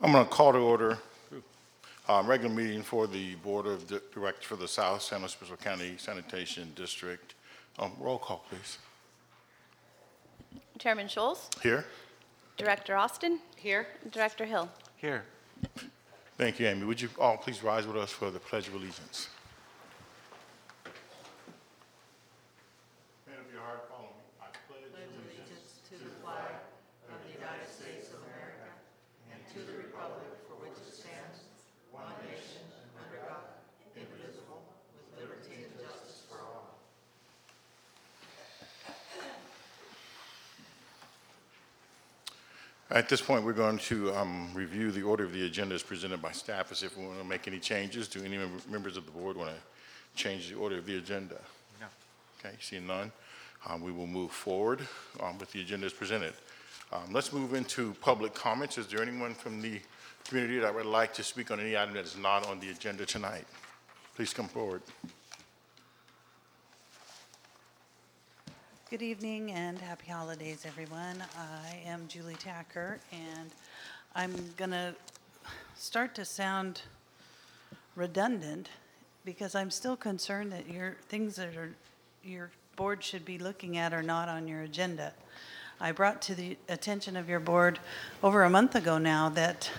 I'm going to call to order regular meeting for the Board of Directors for the South San Luis Obispo County Sanitation District. Roll call, please. Chairman Scholes, Here. Director Austin, Here. Director Hill. Here. Thank you, Amy. Would you all please rise with us for the Pledge of Allegiance? Man of your heart, follow me. I pledge allegiance To the flag of the United States of America and to the republic for which it stands, one nation, under God, indivisible, with liberty and justice for all. At this point, we're going to review the order of the agenda as presented by staff, as if we want to make any changes. Do any members of the board want to change the order of the agenda? No. Okay, seeing none, we will move forward with the agenda as presented. Let's move into public comments. Is there anyone from the community that would like to speak on any item that is not on the agenda tonight? Please come forward. Good evening and happy holidays, everyone. I am Julie Tacker, and I'm going to start to sound redundant because I'm still concerned that things that your board should be looking at are not on your agenda. I brought to the attention of your board over a month ago now that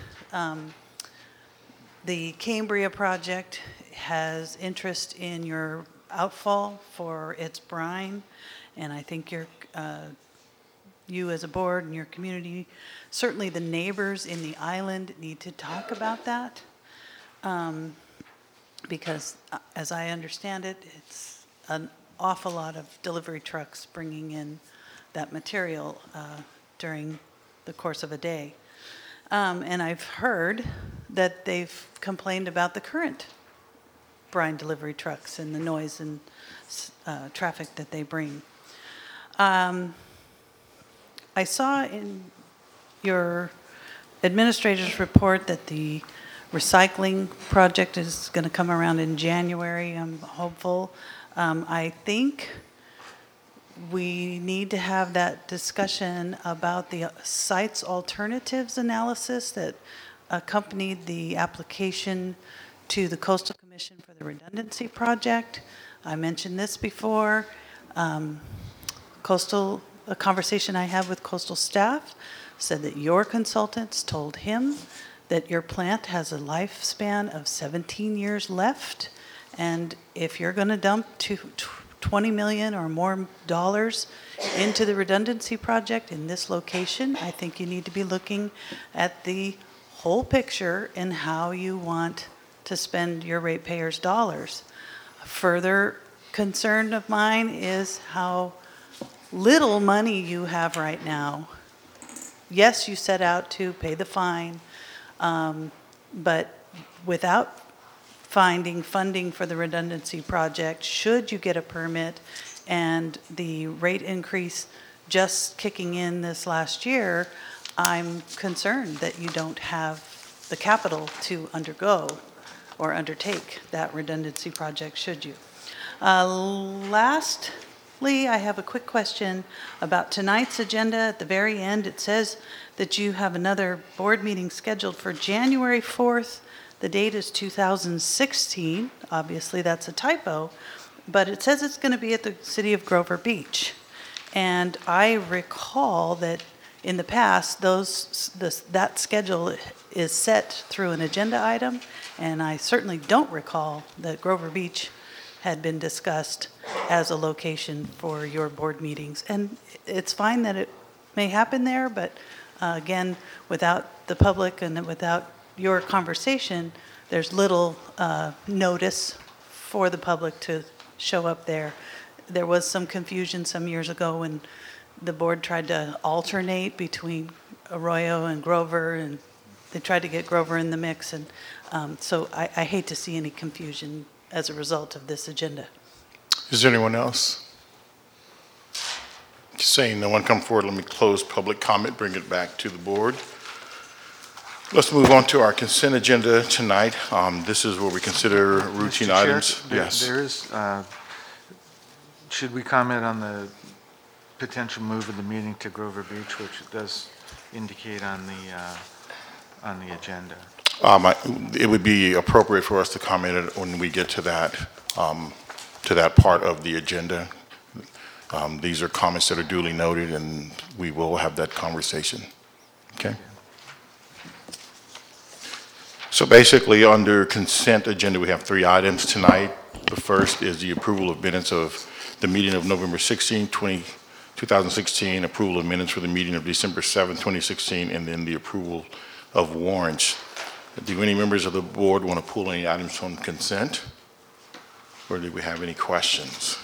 the Cambria project has interest in your outfall for its brine. And I think you as a board and your community, certainly the neighbors in the island need to talk about that. Because as I understand it, it's an awful lot of delivery trucks bringing in that material during the course of a day. And I've heard that they've complained about the current brine delivery trucks and the noise and traffic that they bring. I saw in your administrator's report that the recycling project is going to come around in January. I'm hopeful. I think we need to have that discussion about the sites alternatives analysis that accompanied the application to the Coastal Commission for the redundancy project. I mentioned this before. A conversation I had with Coastal staff said that your consultants told him that your plant has a lifespan of 17 years left, and if you're going to dump $20 million or more dollars into the redundancy project in this location, I think you need to be looking at the whole picture and how you want to spend your ratepayers' dollars. A further concern of mine is how little money you have right now. Yes, you set out to pay the fine, but without finding funding for the redundancy project, should you get a permit and the rate increase just kicking in this last year, I'm concerned that you don't have the capital to undergo or undertake that redundancy project, should you. Lastly, I have a quick question about tonight's agenda. At the very end, it says that you have another board meeting scheduled for January 4th. The date is 2016. Obviously, that's a typo, but it says it's going to be at the city of Grover Beach. And I recall that in the past, that schedule is set through an agenda item, and I certainly don't recall that Grover Beach had been discussed as a location for your board meetings. And it's fine that it may happen there, but again, without the public and without your conversation, there's little notice for the public to show up there. There was some confusion some years ago when the board tried to alternate between Arroyo and Grover, and they tried to get Grover in the mix. And so I hate to see any confusion as a result of this agenda. Is there anyone else? Saying no one come forward, let me close public comment, bring it back to the board. Let's move on to our consent agenda tonight. This is where we consider routine Mr. Chair, items. Yes. There is, should we comment on the potential move of the meeting to Grover Beach, which it does indicate on the on the agenda. It would be appropriate for us to comment it when we get to that part of the agenda. These are comments that are duly noted, and we will have that conversation. Okay? So basically, under consent agenda, we have 3 items tonight. The first is the approval of minutes of the meeting of November 16, 2016, approval of minutes for the meeting of December 7, 2016, and then the approval of warrants. Do any members of the board want to pull any items from consent? Or do we have any questions?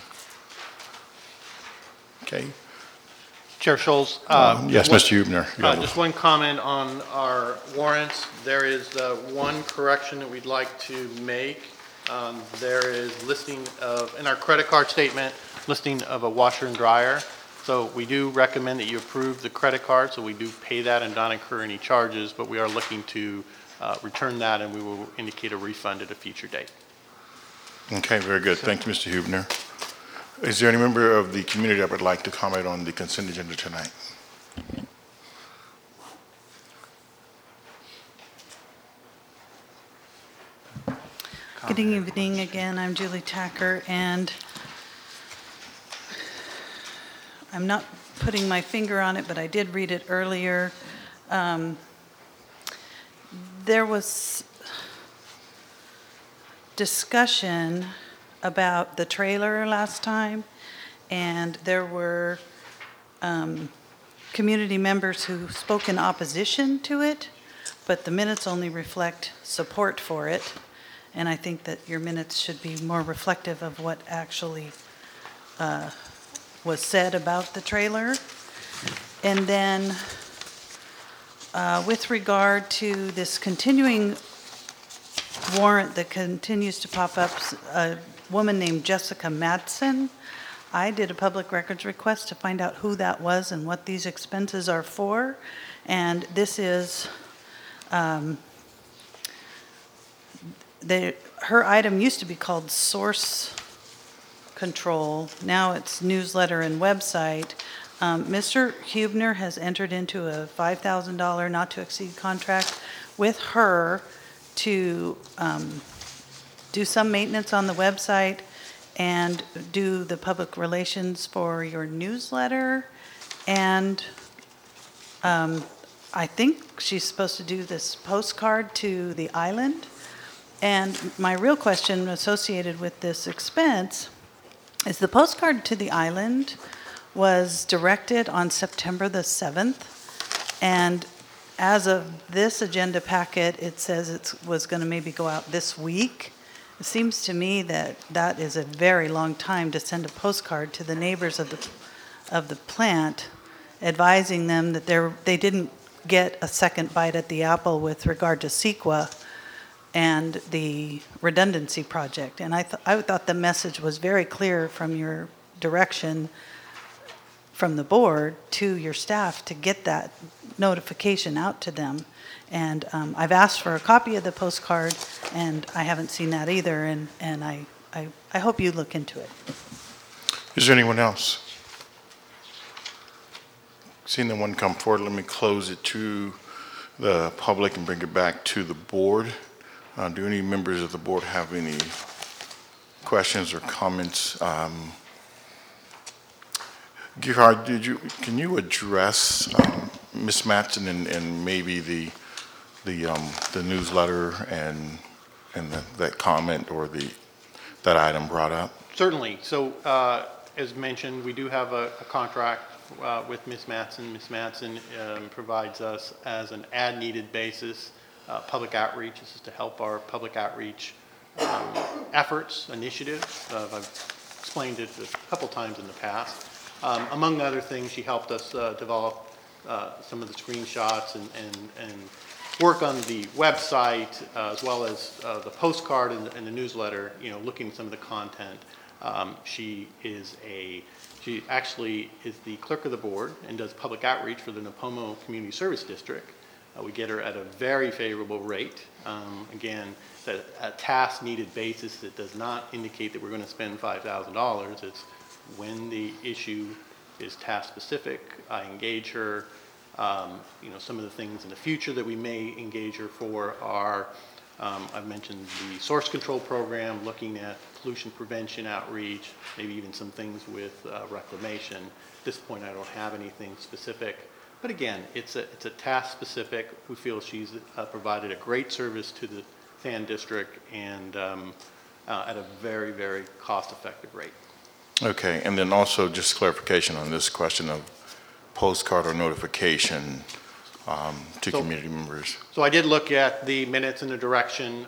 Okay. Chair Scholes. Yes, Mr. Huebner. you have Just one comment on our warrants. There is one correction that we'd like to make. There is listing of, in our credit card statement, listing of a washer and dryer. So we do recommend that you approve the credit card, so we do pay that and not incur any charges, but we are looking to return that, and we will indicate a refund at a future date. Okay, very good. Thank you, Mr. Huebner. Is there any member of the community that would like to comment on the consent agenda tonight? Good evening again. I'm Julie Tacker, and I'm not putting my finger on it, but I did read it earlier. There was discussion about the trailer last time, and there were community members who spoke in opposition to it, but the minutes only reflect support for it. And I think that your minutes should be more reflective of what actually was said about the trailer. And then with regard to this continuing warrant that continues to pop up, a woman named Jessica Madsen, I did a public records request to find out who that was and what these expenses are for. And this is, her item used to be called source control. Now it's newsletter and website. Mr. Huebner has entered into a $5,000 not to exceed contract with her to do some maintenance on the website and do the public relations for your newsletter. And I think she's supposed to do this postcard to the island. And my real question associated with this expense is the postcard to the island was directed on September the 7th. And as of this agenda packet, it says it was going to maybe go out this week. It seems to me that that is a very long time to send a postcard to the neighbors of the plant, advising them that they didn't get a second bite at the apple with regard to CEQA and the redundancy project. And I thought the message was very clear from your direction from the board to your staff to get that notification out to them. And I've asked for a copy of the postcard, and I haven't seen that either, and I hope you look into it. Is there anyone else? Seeing no one come forward, let me close it to the public and bring it back to the board. Do any members of the board have any questions or comments? Gerhard, can you address Ms. Madsen and maybe the newsletter and that comment or that item brought up? Certainly. So as mentioned, we do have a contract with Ms. Madsen. Ms. Madsen provides us as an ad-needed basis public outreach. This is to help our public outreach efforts, initiatives. I've explained it a couple times in the past. Among other things, she helped us develop some of the screenshots and work on the website, as well as the postcard and the newsletter, looking at some of the content. She actually is the clerk of the board and does public outreach for the Napomo Community Service District. We get her at a very favorable rate. Again, a task-needed basis. It does not indicate that we're going to spend $5,000. It's when the issue is task-specific. I engage her. Some of the things in the future that we may engage her for are, I've mentioned the source control program, looking at pollution prevention outreach, maybe even some things with reclamation. At this point, I don't have anything specific. But again, it's a task specific. We feel she's provided a great service to the Fan District and at a very, very cost-effective rate. Okay, and then also just clarification on this question of postcard or notification to community members. So I did look at the minutes and the direction,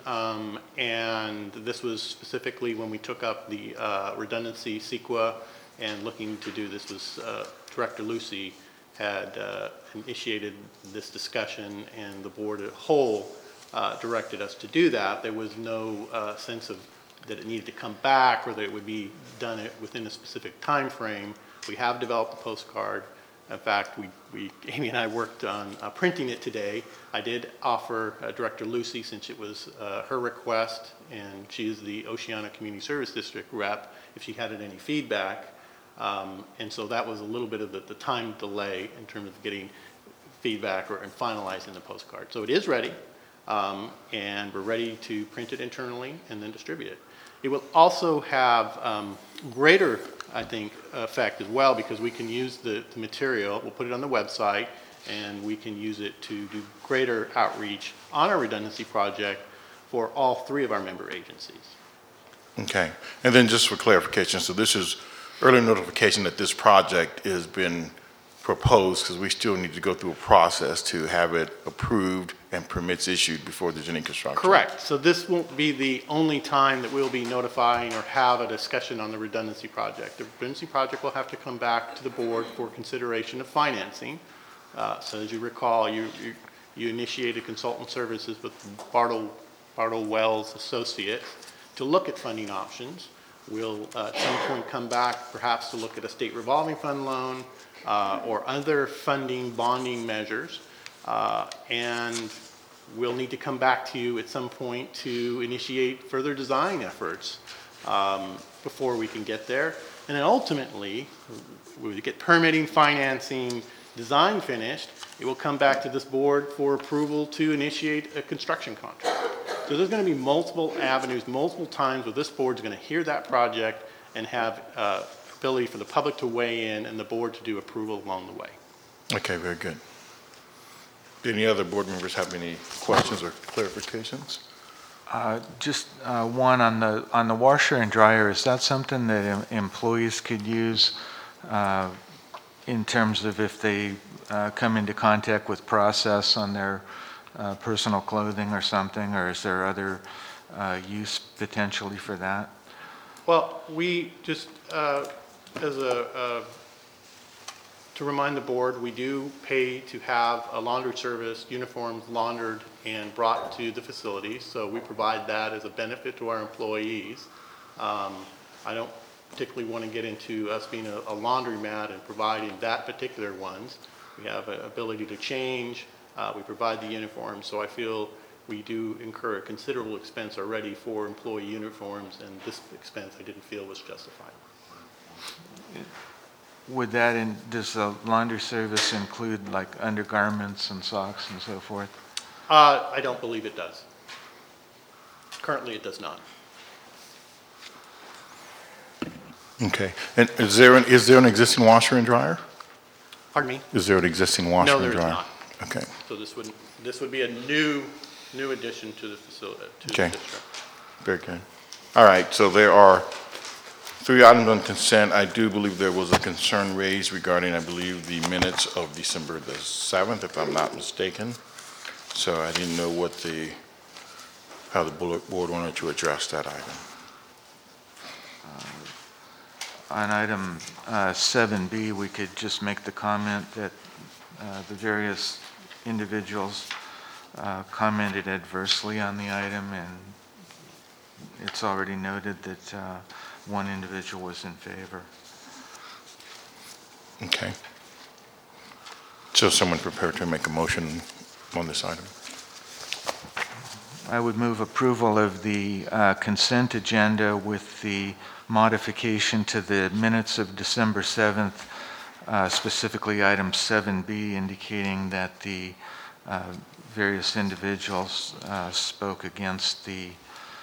and this was specifically when we took up the redundancy CEQA and looking to do this was Director Lucy had initiated this discussion, and the board as a whole directed us to do that. There was no sense of that it needed to come back or that it would be done within a specific time frame. We have developed a postcard. In fact, Amy and I worked on printing it today. I did offer Director Lucy, since it was her request, and she is the Oceana Community Service District rep, if she had any feedback. And so that was a little bit of the time delay in terms of getting feedback and finalizing the postcard. So it is ready, and we're ready to print it internally and then distribute it. It will also have greater, I think, effect as well, because we can use the material, we'll put it on the website, and we can use it to do greater outreach on our redundancy project for all 3 of our member agencies. Okay, and then just for clarification, so this is early notification that this project has been proposed, because we still need to go through a process to have it approved and permits issued before there's any construction. Correct. So this won't be the only time that we'll be notifying or have a discussion on the redundancy project. The redundancy project will have to come back to the board for consideration of financing. So as you recall, you initiated consultant services with Bartle Wells Associates to look at funding options. We'll at some point come back perhaps to look at a state revolving fund loan or other funding bonding measures. And we'll need to come back to you at some point to initiate further design efforts before we can get there. And then ultimately, we get permitting, financing, design finished, it will come back to this board for approval to initiate a construction contract. So there's going to be multiple avenues, multiple times where this board's going to hear that project and have ability for the public to weigh in and the board to do approval along the way. Okay, very good. Do any other board members have any questions or clarifications? Just one on the washer and dryer. Is that something that employees could use in terms of if they come into contact with process on their personal clothing or something, or is there other use potentially for that? Well, we just, to remind the board, we do pay to have a laundry service, uniforms laundered and brought to the facility, so we provide that as a benefit to our employees. I don't particularly want to get into us being a laundromat and providing that particular ones. We have an ability to change, we provide the uniforms, so I feel we do incur a considerable expense already for employee uniforms, and this expense I didn't feel was justified. Would that, does the laundry service include like undergarments and socks and so forth? I don't believe it does. Currently, it does not. Okay, and is there an existing washer and dryer? Pardon me? Is there an existing washer and dryer? No, there is not. Okay. So this would be a new addition to the facility, to the Okay. district. Very good. All right, so there are 3 items on consent. I do believe there was a concern raised regarding, I believe, the minutes of December the 7th, if I'm not mistaken. So I didn't know how the board wanted to address that item. On item 7B, we could just make the comment that the various individuals commented adversely on the item, and it's already noted that one individual was in favor. Okay. So someone prepared to make a motion on this item? I would move approval of the consent agenda with the modification to the minutes of December 7th specifically item 7B, indicating that the various individuals spoke against the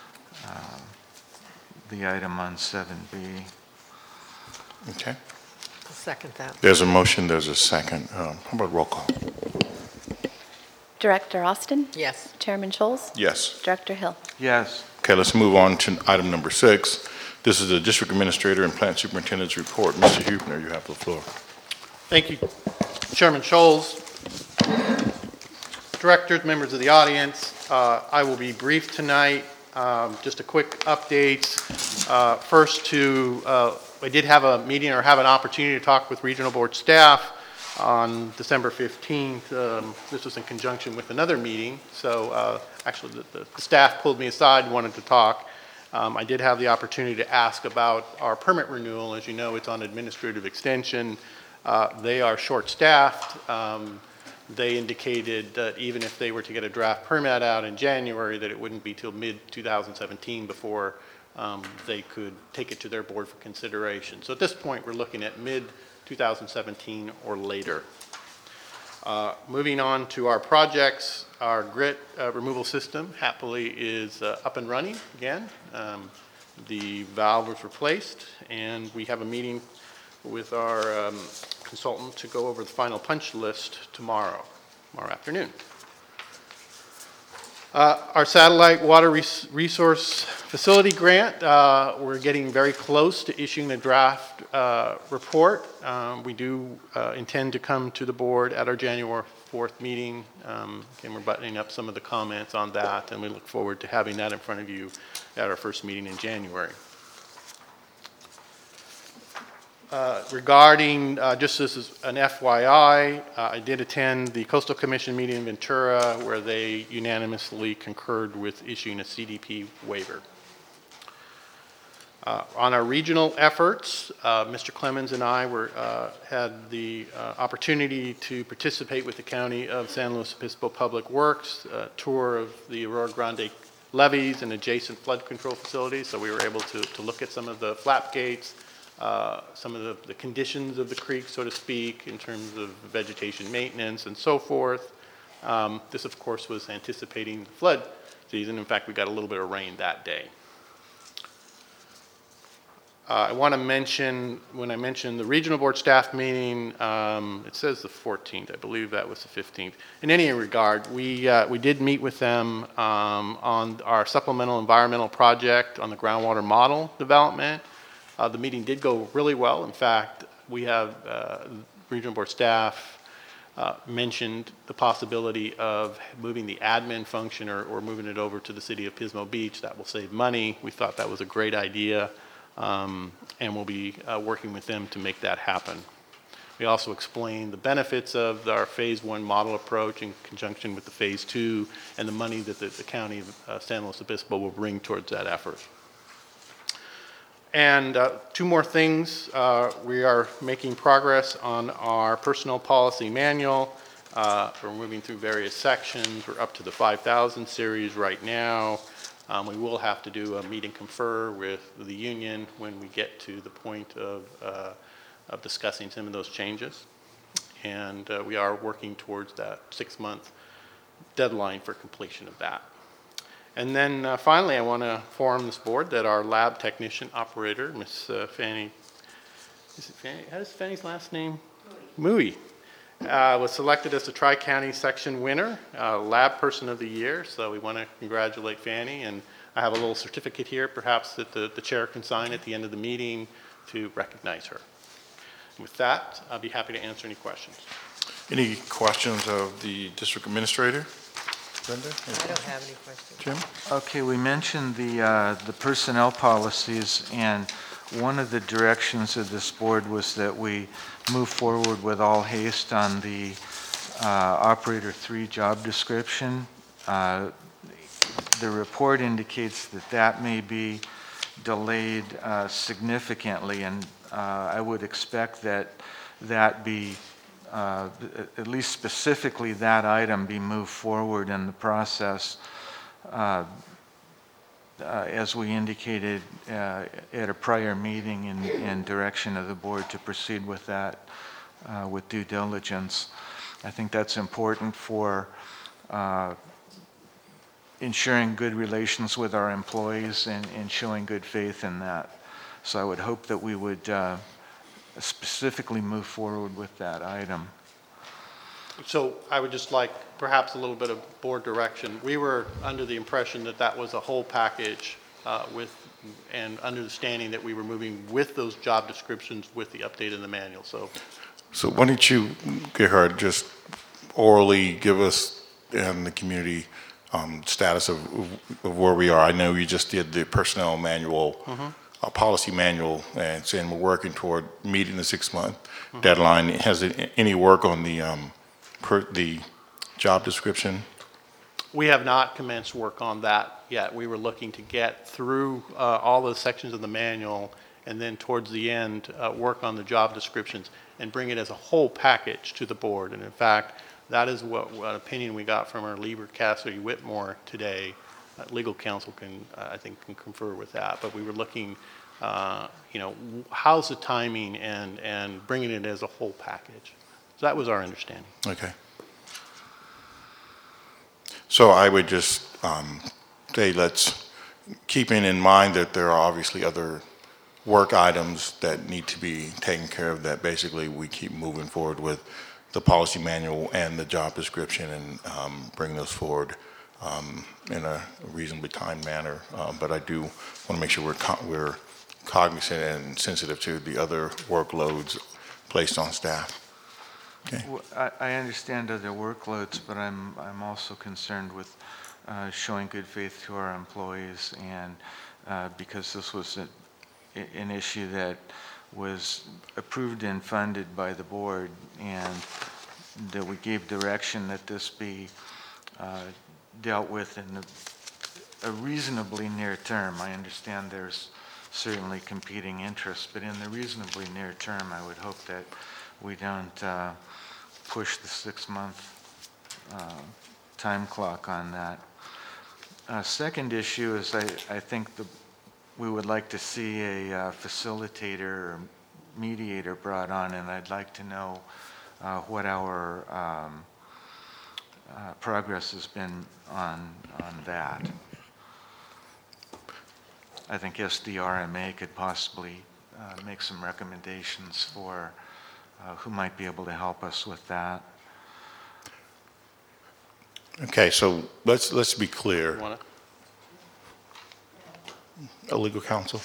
item on 7B. Okay. I'll second that. There's a motion, there's a second. How about roll call? Director Austin? Yes. Chairman Scholes? Yes. Director Hill? Yes. Okay, let's move on to item number 6. This is the District Administrator and Plant Superintendent's report. Mr. Huebner, you have the floor. Thank you, Chairman Scholes. Directors, members of the audience, I will be brief tonight. Just a quick update. First I did have a meeting or have an opportunity to talk with Regional Board staff on December 15th. This was in conjunction with another meeting. So actually the staff pulled me aside and wanted to talk. I did have the opportunity to ask about our permit renewal. As you know, it's on administrative extension. They are short-staffed. They indicated that even if they were to get a draft permit out in January, that it wouldn't be till mid-2017 before they could take it to their board for consideration. So at this point, we're looking at mid-2017 or later. Moving on to our projects, our grit removal system happily is up and running again. The valve was replaced, and we have a meeting with our consultant to go over the final punch list tomorrow afternoon. Our satellite water resource facility grant, we're getting very close to issuing the draft report. We do intend to come to the board at our January 4th meeting. Again, we're buttoning up some of the comments on that, and we look forward to having that in front of you at our first meeting in January. Regarding, just this is an FYI, I did attend the Coastal Commission meeting in Ventura where they unanimously concurred with issuing a CDP waiver. On our regional efforts, Mr. Clemens and I had the opportunity to participate with the County of San Luis Obispo Public Works, a tour of the Aurora Grande levees and adjacent flood control facilities. So we were able to look at some of the flap gates, some of the conditions of the creek, so to speak, in terms of vegetation maintenance and so forth. This, of course, was anticipating the flood season. In fact, we got a little bit of rain that day. I want to mention, when I mentioned the regional board staff meeting, it says the 14th. I believe that was the 15th. In any regard, we did meet with them on our supplemental environmental project on the groundwater model development. The meeting did go really well. In fact, we have regional board staff mentioned the possibility of moving the admin function or moving it over to the city of Pismo Beach. That will save money. We thought that was a great idea, and we'll be working with them to make that happen. We also explained the benefits of our phase 1 model approach in conjunction with the phase 2 and the money that the county of San Luis Obispo will bring towards that effort. And 2 more things. We are making progress on our personnel policy manual. We're moving through various sections. We're up to the 5000 series right now. We will have to do a meet and confer with the union when we get to the point of discussing some of those changes. And we are working towards that 6-month deadline for completion of that. And then finally, I want to inform this board that our lab technician operator, Miss Fanny, is it Fanny? How's Fanny's last name? Mui. Was selected as the Tri-County Section winner, Lab Person of the Year. So we want to congratulate Fanny, and I have a little certificate here, perhaps that the chair can sign at the end of the meeting to recognize her. And with that, I'll be happy to answer any questions. Any questions of the district administrator? Brenda? I don't have any questions. Jim? Okay, we mentioned the personnel policies, and one of the directions of this board was that we move forward with all haste on the Operator 3 job description. The report indicates that may be delayed significantly, and I would expect that be at least specifically that item be moved forward in the process as we indicated at a prior meeting in direction of the board to proceed with that with due diligence. I think that's important for ensuring good relations with our employees and showing good faith in that. So I would hope that we would specifically move forward with that item. So I would just like perhaps a little bit of board direction. We were under the impression that that was a whole package and understanding that we were moving with those job descriptions with the update in the manual. So why don't you, Gerhard, just orally give us and the community status of where we are. I know you just did the personnel manual, policy manual, and saying we're working toward meeting the 6-month deadline. Has it any work on the job description? we have not commenced work on that yet. We were looking to get through all the sections of the manual and then towards the end, work on the job descriptions and bring it as a whole package to the board. And in fact, that is what opinion we got from our Lieber Cassidy Whitmore today. Legal counsel can, I think, can confer with that. But we were looking, you know, how's the timing and bringing it as a whole package. So that was our understanding. Okay. So I would just say let's, keeping in mind that there are obviously other work items that need to be taken care of, that basically we keep moving forward with the policy manual and the job description and bring those forward in a reasonably timed manner. But I do want to make sure we're cognizant and sensitive to the other workloads placed on staff. Okay. Well, I understand other workloads, but I'm also concerned with showing good faith to our employees, and because this was an issue that was approved and funded by the board, and that we gave direction that this be dealt with in a reasonably near term. I understand there's certainly competing interests, but in the reasonably near term, I would hope that we don't push the 6-month time clock on that. Second issue is I think we would like to see a facilitator or mediator brought on, and I'd like to know what our progress has been on that. I think SDRMA could possibly make some recommendations for who might be able to help us with that. Okay, so let's be clear. You wanna? Legal counsel?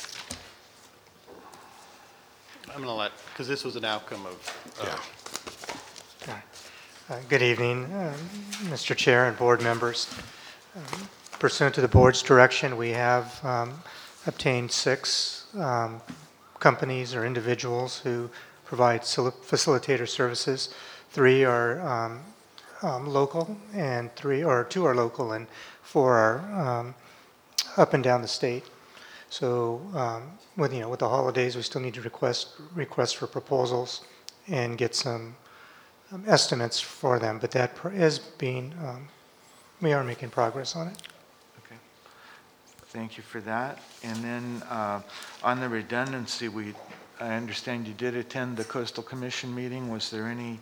I'm going to let, because this was an outcome of, Good evening, Mr. Chair and board members. Pursuant to the board's direction, we have obtained 6 companies or individuals who provide facilitator services. 3 are local, and 2 are local, and 4 are up and down the state. So with the holidays, we still need to request for proposals and get some estimates for them. But that is being, we are making progress on it. Okay. Thank you for that. And then on the redundancy, I understand you did attend the Coastal Commission meeting. Was there any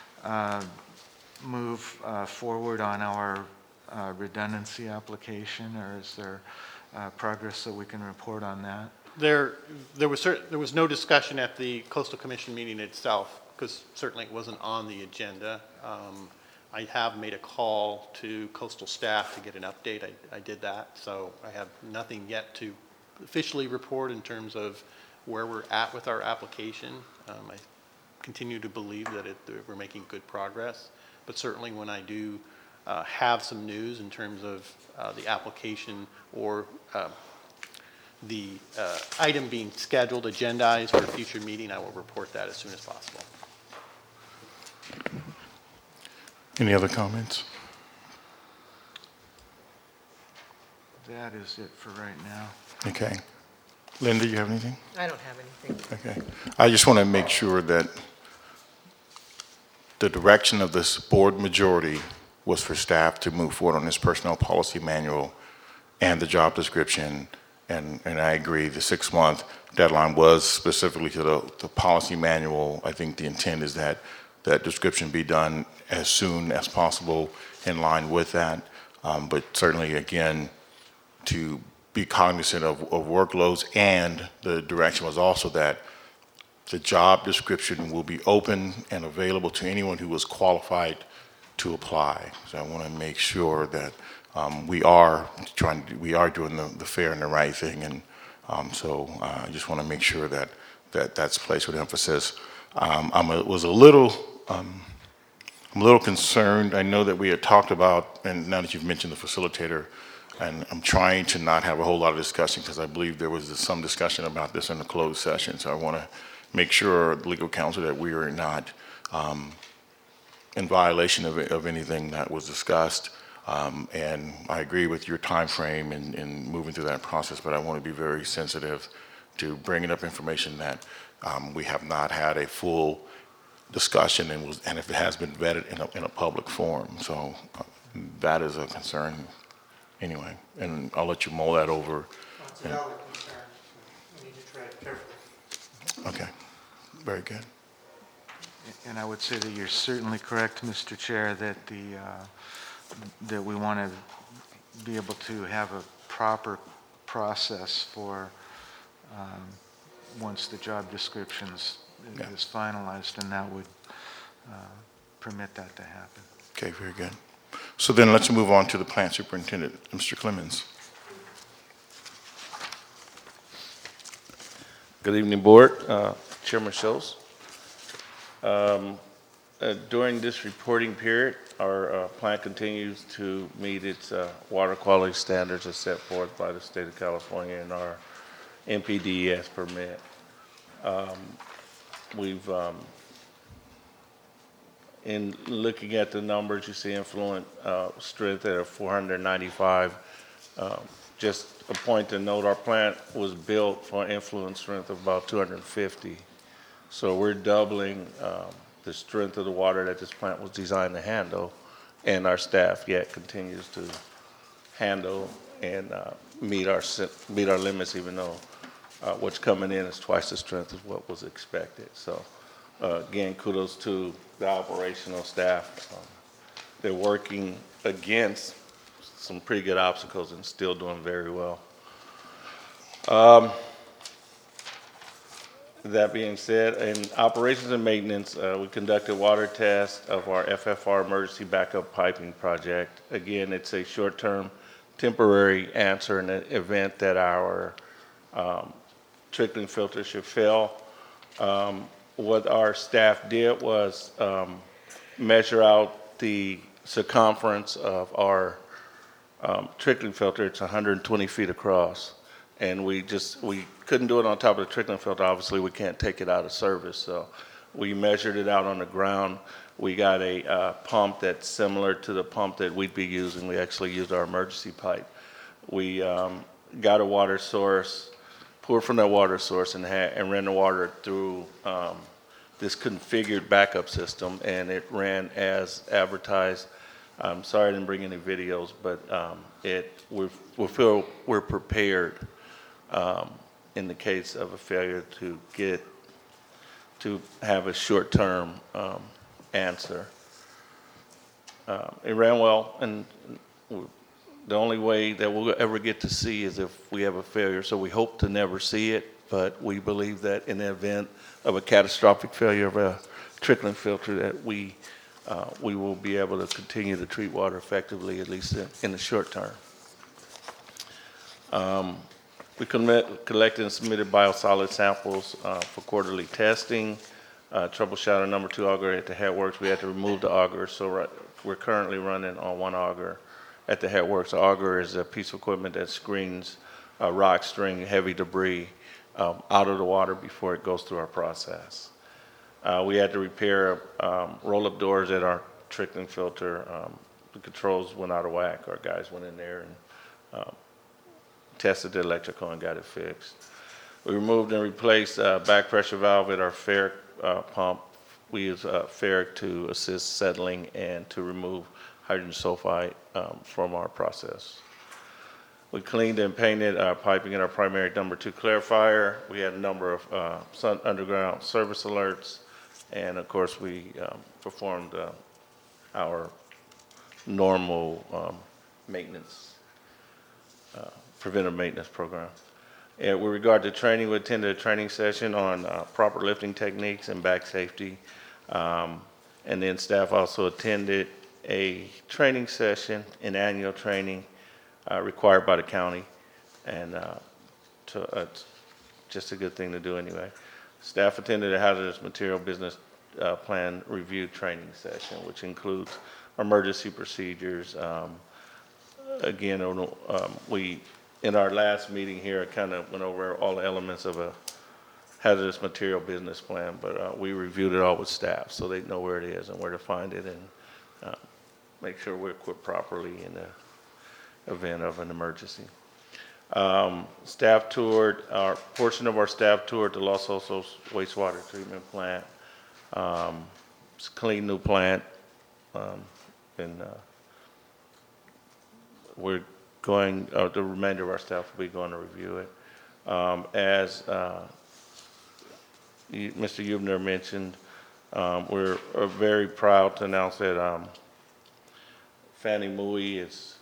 move forward on our redundancy application, or is there progress that we can report on that? there was no discussion at the Coastal Commission meeting itself, because certainly it wasn't on the agenda. I have made a call to coastal staff to get an update. I did that, so I have nothing yet to officially report in terms of where we're at with our application. I continue to believe that we're making good progress, but certainly when I do have some news in terms of the application or the item being scheduled, agendized for a future meeting, I will report that as soon as possible. Any other comments? That is it for right now. Okay. Linda, you have anything? I don't have anything. Okay. I just want to make sure that the direction of this board majority was for staff to move forward on this personnel policy manual and the job description. And I agree, the 6-month, deadline was specifically to the policy manual. I think the intent is that that description be done as soon as possible in line with that. But certainly, again, to be cognizant of workloads, and the direction was also that the job description will be open and available to anyone who is qualified to apply. So I want to make sure that we are doing the fair and the right thing, and so I just want to make sure that that's placed with emphasis. I'm a little concerned. I know that we had talked about, and now that you've mentioned the facilitator, and I'm trying to not have a whole lot of discussion because I believe there was some discussion about this in the closed session. So I want to make sure, legal counsel, that we are not in violation of anything that was discussed. And I agree with your time frame in moving through that process, but I want to be very sensitive to bringing up information that we have not had a full discussion and if it has been vetted in a public forum. So that is a concern anyway, and I'll let you mull that over. It's a valid concern. We need to tread carefully. Okay, very good. And I would say that you're certainly correct, Mr. Chair, that that we want to be able to have a proper process for once the job descriptions is finalized, and that would permit that to happen. Okay, very good. So then let's move on to the plant superintendent, Mr. Clemens. Good evening, Board. Chairman Schultz. During this reporting period, our plant continues to meet its water quality standards as set forth by the state of California in our NPDES permit. We've, in looking at the numbers, you see influent strength at 495. Just a point to note, our plant was built for influent strength of about 250. So we're doubling the strength of the water that this plant was designed to handle, and our staff yet continues to handle and meet our limits, even though what's coming in is twice the strength of what was expected. So again, kudos to the operational staff. They're working against some pretty good obstacles and still doing very well. That being said, in operations and maintenance, we conducted water tests of our FFR emergency backup piping project. Again, it's a short-term temporary answer in the event that our trickling filter should fail. What our staff did was measure out the circumference of our trickling filter. It's 120 feet across. And we couldn't do it on top of the trickling filter. Obviously, we can't take it out of service. So we measured it out on the ground. We got a pump that's similar to the pump that we'd be using. We actually used our emergency pipe. We got a water source, poured from that water source, and ran the water through this configured backup system, and it ran as advertised. I'm sorry I didn't bring any videos, but we feel we're prepared in the case of a failure to have a short-term answer. It ran well, and the only way that we'll ever get to see is if we have a failure. So we hope to never see it, but we believe that in the event of a catastrophic failure of a trickling filter, that we will be able to continue to treat water effectively, at least in the short term. We collected and submitted biosoliid samples for quarterly testing. Troubleshooter number 2 auger at the headworks. We had to remove the auger, so we're currently running on one auger at the headworks. The auger is a piece of equipment that screens rock, string, heavy debris out of the water before it goes through our process. We had to repair roll-up doors at our trickling filter. The controls went out of whack. Our guys went in there and tested the electrical and got it fixed. We removed and replaced back pressure valve at our ferric pump. We use ferric to assist settling and to remove hydrogen sulfide from our process. We cleaned and painted our piping in our primary number 2 clarifier. We had a number of underground service alerts. And of course, we performed our normal maintenance, preventive maintenance program. And with regard to training, we attended a training session on proper lifting techniques and back safety. And then staff also attended a training session, an annual training required by the county. And it's just a good thing to do anyway. Staff attended a hazardous material business plan review training session, which includes emergency procedures. Again, we, in our last meeting here, kind of went over all the elements of a hazardous material business plan, but we reviewed it all with staff so they know where it is and where to find it and make sure we're equipped properly in the event of an emergency. Staff toured, our portion of our staff toured the Los Osos wastewater treatment plant. It's a clean new plant, and we're going, the remainder of our staff will be going to review it. As Mr. Eubner mentioned, we're very proud to announce that Fannie Mui is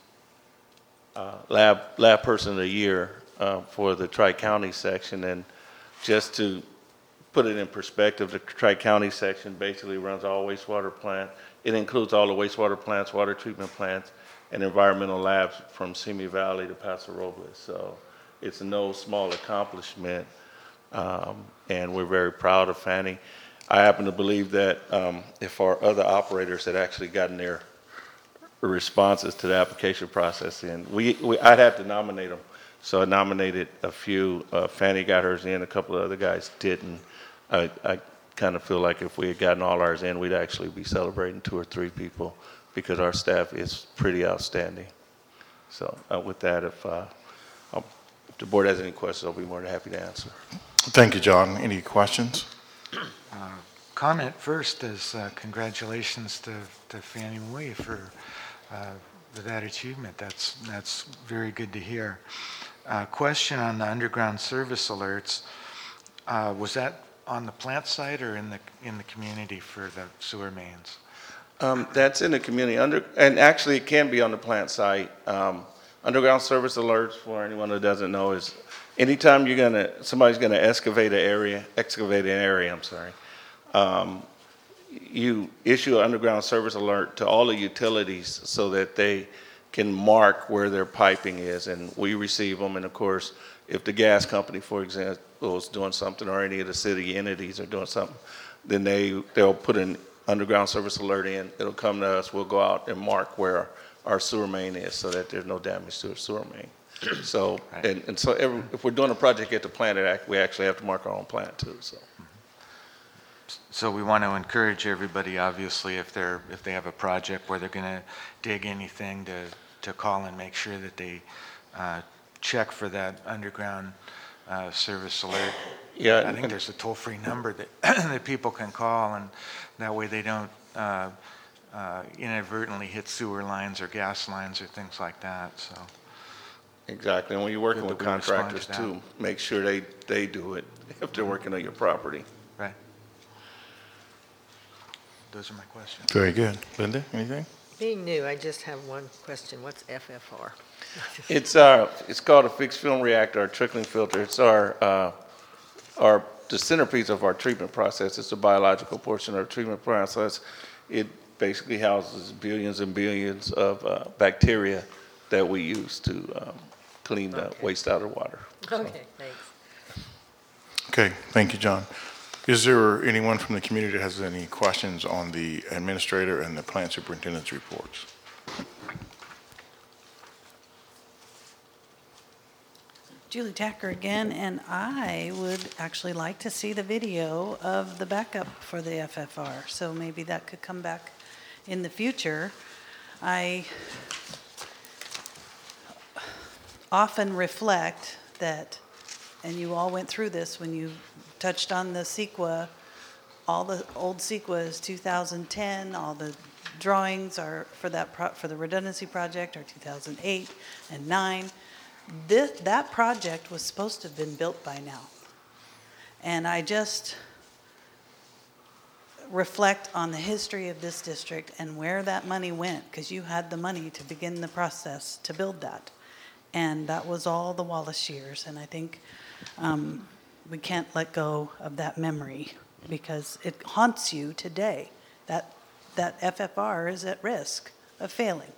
lab person of the year for the Tri-County section. And just to put it in perspective, the Tri-County section basically runs all wastewater plant. It includes all the wastewater plants, water treatment plants, and environmental labs from Simi Valley to Paso Robles. So it's no small accomplishment, and we're very proud of Fannie. I happen to believe that if our other operators had actually gotten their responses to the application process in, I'd have to nominate them. So I nominated a few. Fannie got hers in, a couple of other guys didn't. I kind of feel like if we had gotten all ours in, we'd actually be celebrating 2 or 3 people because our staff is pretty outstanding. So with that, if the board has any questions, I'll be more than happy to answer. Thank you, John. Any questions? Comment first is congratulations to Fannie Mui for that achievement. That's very good to hear. Question on the underground service alerts. Was that on the plant site or in the community for the sewer mains? That's in the community, and actually it can be on the plant site. Underground service alerts, for anyone who doesn't know, is anytime somebody's gonna excavate an area, you issue an underground service alert to all the utilities so that they can mark where their piping is, and we receive them. And of course, if the gas company, for example, is doing something, or any of the city entities are doing something, then they'll put an underground service alert in. It'll come to us. We'll go out and mark where our sewer main is so that there's no damage to the sewer main. So, and so if we're doing a project at the plant, we actually have to mark our own plant too. So we want to encourage everybody, obviously, if they have a project where they're going to dig anything, to call and make sure that they check for that underground service alert. Yeah, I think there's a toll-free number that that people can call, and that way they don't inadvertently hit sewer lines or gas lines or things like that. So exactly, and when you're working Good with that we respond contractors to that. too, make sure they do it if they're working on your property. right. Those are my questions. Very good. Linda, anything? Being new, I just have one question. What's FFR? It's called a fixed film reactor, or trickling filter. It's the centerpiece of our treatment process. It's the biological portion of our treatment process. It basically houses billions and billions of bacteria that we use to clean the waste out of water. Okay, thanks. Okay, thank you, John. Is there anyone from the community that has any questions on the administrator and the plant superintendent's reports? Julie Tacker again, and I would actually like to see the video of the backup for the FFR, so maybe that could come back in the future. I often reflect that, and you all went through this when you touched on the CEQA, all the old CEQA is 2010, all the drawings are for that for the redundancy project are 2008 and 9. that project was supposed to have been built by now. And I just reflect on the history of this district and where that money went, because you had the money to begin the process to build that. And that was all the Wallace years, and I think we can't let go of that memory because it haunts you today. That FFR is at risk of failing.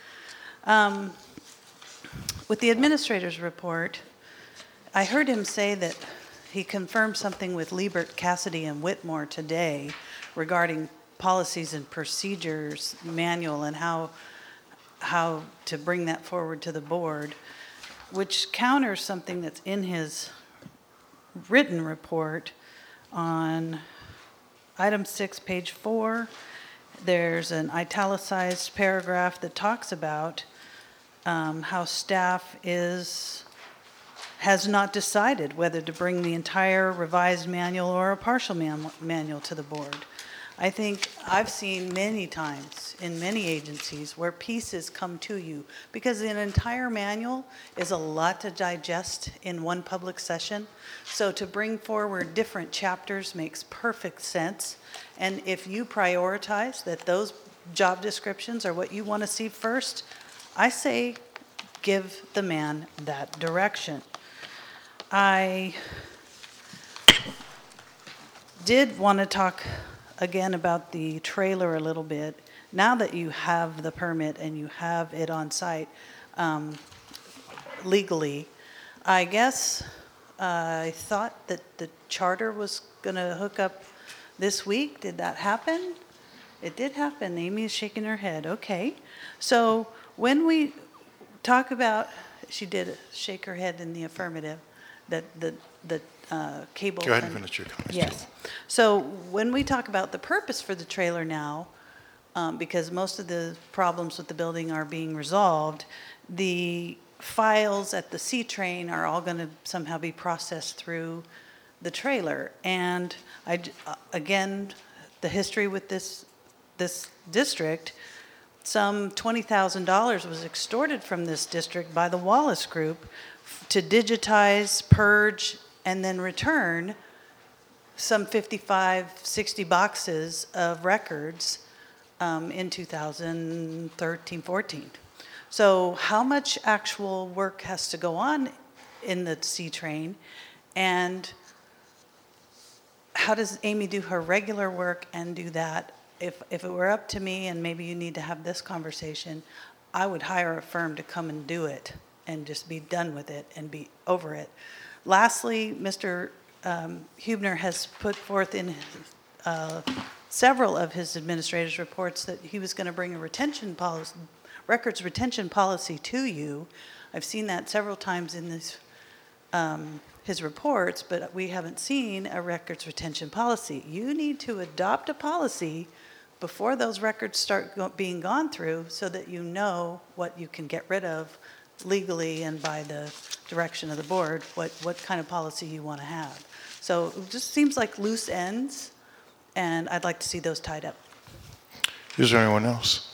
With the administrator's report, I heard him say that he confirmed something with Liebert, Cassidy, and Whitmore today regarding policies and procedures manual and how to bring that forward to the board, which counters something that's in his written report on item 6, page 4. There's an italicized paragraph that talks about how staff has not decided whether to bring the entire revised manual or a partial manual to the board. I think I've seen many times in many agencies where pieces come to you because an entire manual is a lot to digest in one public session. So to bring forward different chapters makes perfect sense. And if you prioritize that those job descriptions are what you want to see first, I say give the man that direction. I did want to talk again about the trailer a little bit. Now that you have the permit and you have it on site legally, I guess I thought that the charter was going to hook up this week. Did that happen? It did happen. Amy is shaking her head. Okay. So when we talk about, she did shake her head in the affirmative, that the cable. Go ahead and finish your comments. Yes. So when we talk about the purpose for the trailer now, because most of the problems with the building are being resolved, the files at the C-Train are all going to somehow be processed through the trailer. And again, the history with this district, some $20,000 was extorted from this district by the Wallace Group to digitize, purge, and then return some 55, 60 boxes of records in 2013, 14. So how much actual work has to go on in the C-Train, and how does Amy do her regular work and do that? If it were up to me, and maybe you need to have this conversation, I would hire a firm to come and do it and just be done with it and be over it. Lastly, Mr. Huebner has put forth in several of his administrator's reports that he was going to bring a retention policy, records retention policy to you. I've seen that several times in his reports, but we haven't seen a records retention policy. You need to adopt a policy before those records start being gone through so that you know what you can get rid of legally and by the direction of the board, what kind of policy you want to have. So it just seems like loose ends, and I'd like to see those tied up. Is there anyone else?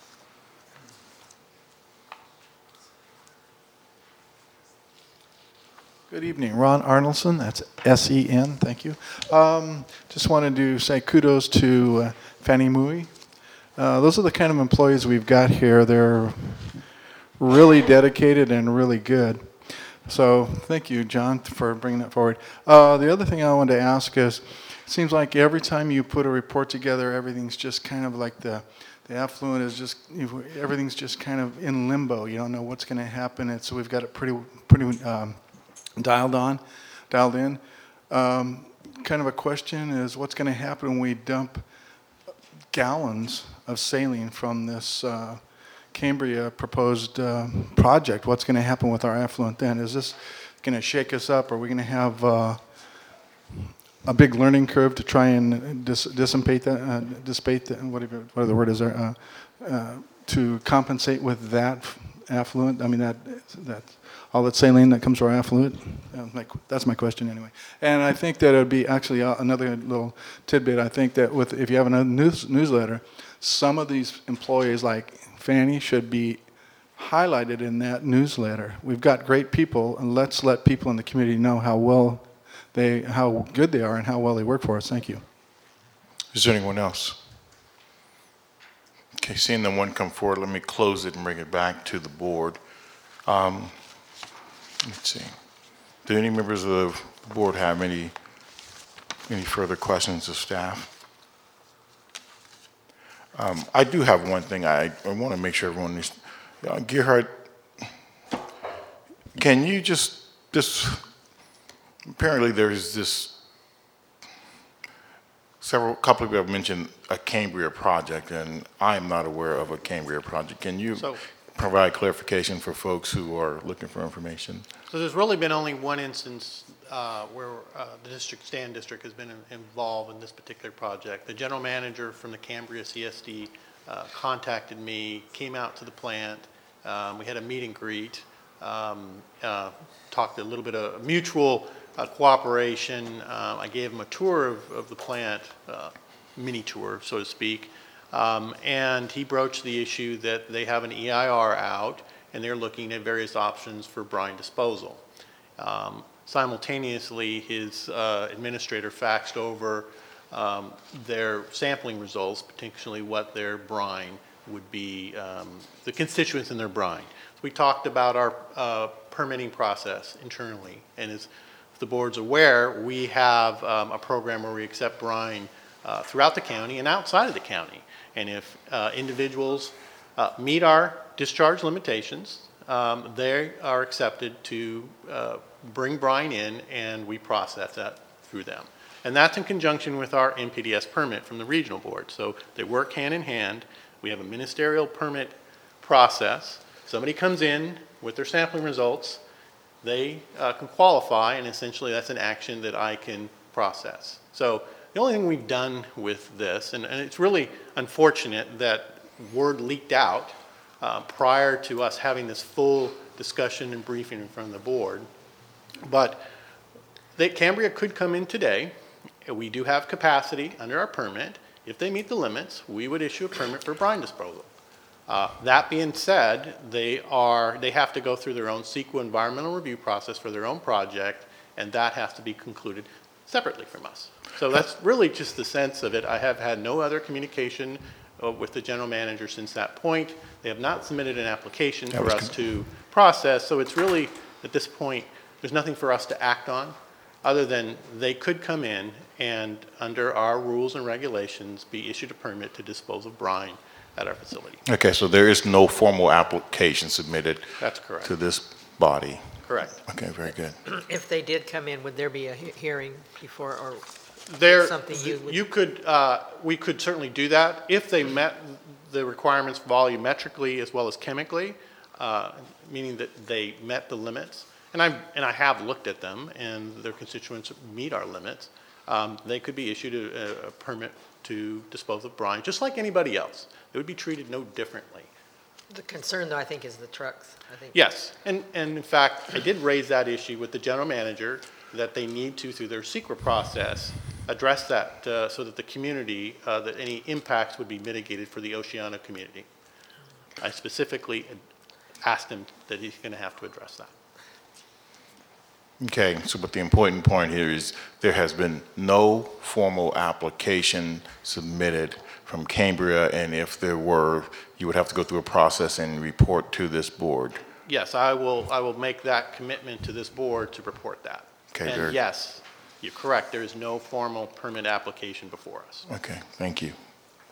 Good evening, Ron Arnoldson, that's S-E-N, thank you. Just wanted to say kudos to Fannie Mui. Those are the kind of employees we've got here. They're really dedicated and really good. So thank you, John, for bringing that forward. The other thing I wanted to ask is, it seems like every time you put a report together, everything's just kind of like the affluent is just, everything's just kind of in limbo. You don't know what's going to happen. And so we've got it pretty dialed in. Kind of a question is, what's going to happen when we dump gallons of saline from this Cambria proposed project? What's going to happen with our effluent then? Is this going to shake us up? Are we going to have a big learning curve to try and dissipate that, whatever the word is there, to compensate with that affluent? I mean, that all that saline that comes to our affluent? That's my question anyway. And I think that it would be actually another little tidbit. I think that if you have a newsletter, some of these employees like Fannie should be highlighted in that newsletter. We've got great people, and let's let people in the community know how good they are and how well they work for us. Thank you. Is there anyone else? Okay, seeing no one come forward, let me close it and bring it back to the board. Let's see. Do any members of the board have any further questions of staff? I do have one thing I want to make sure everyone is. Gerhard, can you apparently there's this, couple of people have mentioned a Cambria project, and I am not aware of a Cambria project. Can you provide clarification for folks who are looking for information? So there's really been only one instance where the Stan District has been involved in this particular project. The general manager from the Cambria CSD contacted me, came out to the plant. We had a meet and greet, talked a little bit of mutual cooperation. I gave him a tour of the plant, mini tour, so to speak. And he broached the issue that they have an EIR out and they're looking at various options for brine disposal. Simultaneously, his administrator faxed over their sampling results, potentially what their brine would be, the constituents in their brine. So we talked about our permitting process internally, and as the board's aware, we have a program where we accept brine throughout the county and outside of the county. And if individuals meet our discharge limitations, they are accepted to bring brine in, and we process that through them. And that's in conjunction with our NPDES permit from the regional board. So they work hand in hand. We have a ministerial permit process. Somebody comes in with their sampling results, they can qualify, and essentially that's an action that I can process. So the only thing we've done with this, and it's really unfortunate that word leaked out prior to us having this full discussion and briefing in front of the board, but Cambria could come in today. We do have capacity under our permit. If they meet the limits, we would issue a permit for brine disposal. That being said, they have to go through their own CEQA environmental review process for their own project, and that has to be concluded separately from us. So that's really just the sense of it. I have had no other communication with the general manager since that point. They have not submitted an application for us to process, so it's really, at this point, there's nothing for us to act on other than they could come in and, under our rules and regulations, be issued a permit to dispose of brine at our facility. Okay, so there is no formal application submitted. That's correct. To this body. Correct. Okay, very good. If they did come in, would there be a hearing before, or something you would? We could certainly do that if they met the requirements volumetrically as well as chemically, meaning that they met the limits. And I have looked at them, and their constituents meet our limits. They could be issued a permit to dispose of brine, just like anybody else. It would be treated no differently. The concern, though, I think, is the trucks. I think. Yes, and in fact, I did raise that issue with the general manager, that they need to, through their CEQA process, address that so that the community, that any impacts would be mitigated for the Oceana community. I specifically asked him that he's going to have to address that. Okay, so but the important point here is there has been no formal application submitted from Cambria, and if there were, you would have to go through a process and report to this board. Yes, I will make that commitment to this board to report that. Okay, and yes, you're correct. There is no formal permit application before us. Okay, thank you.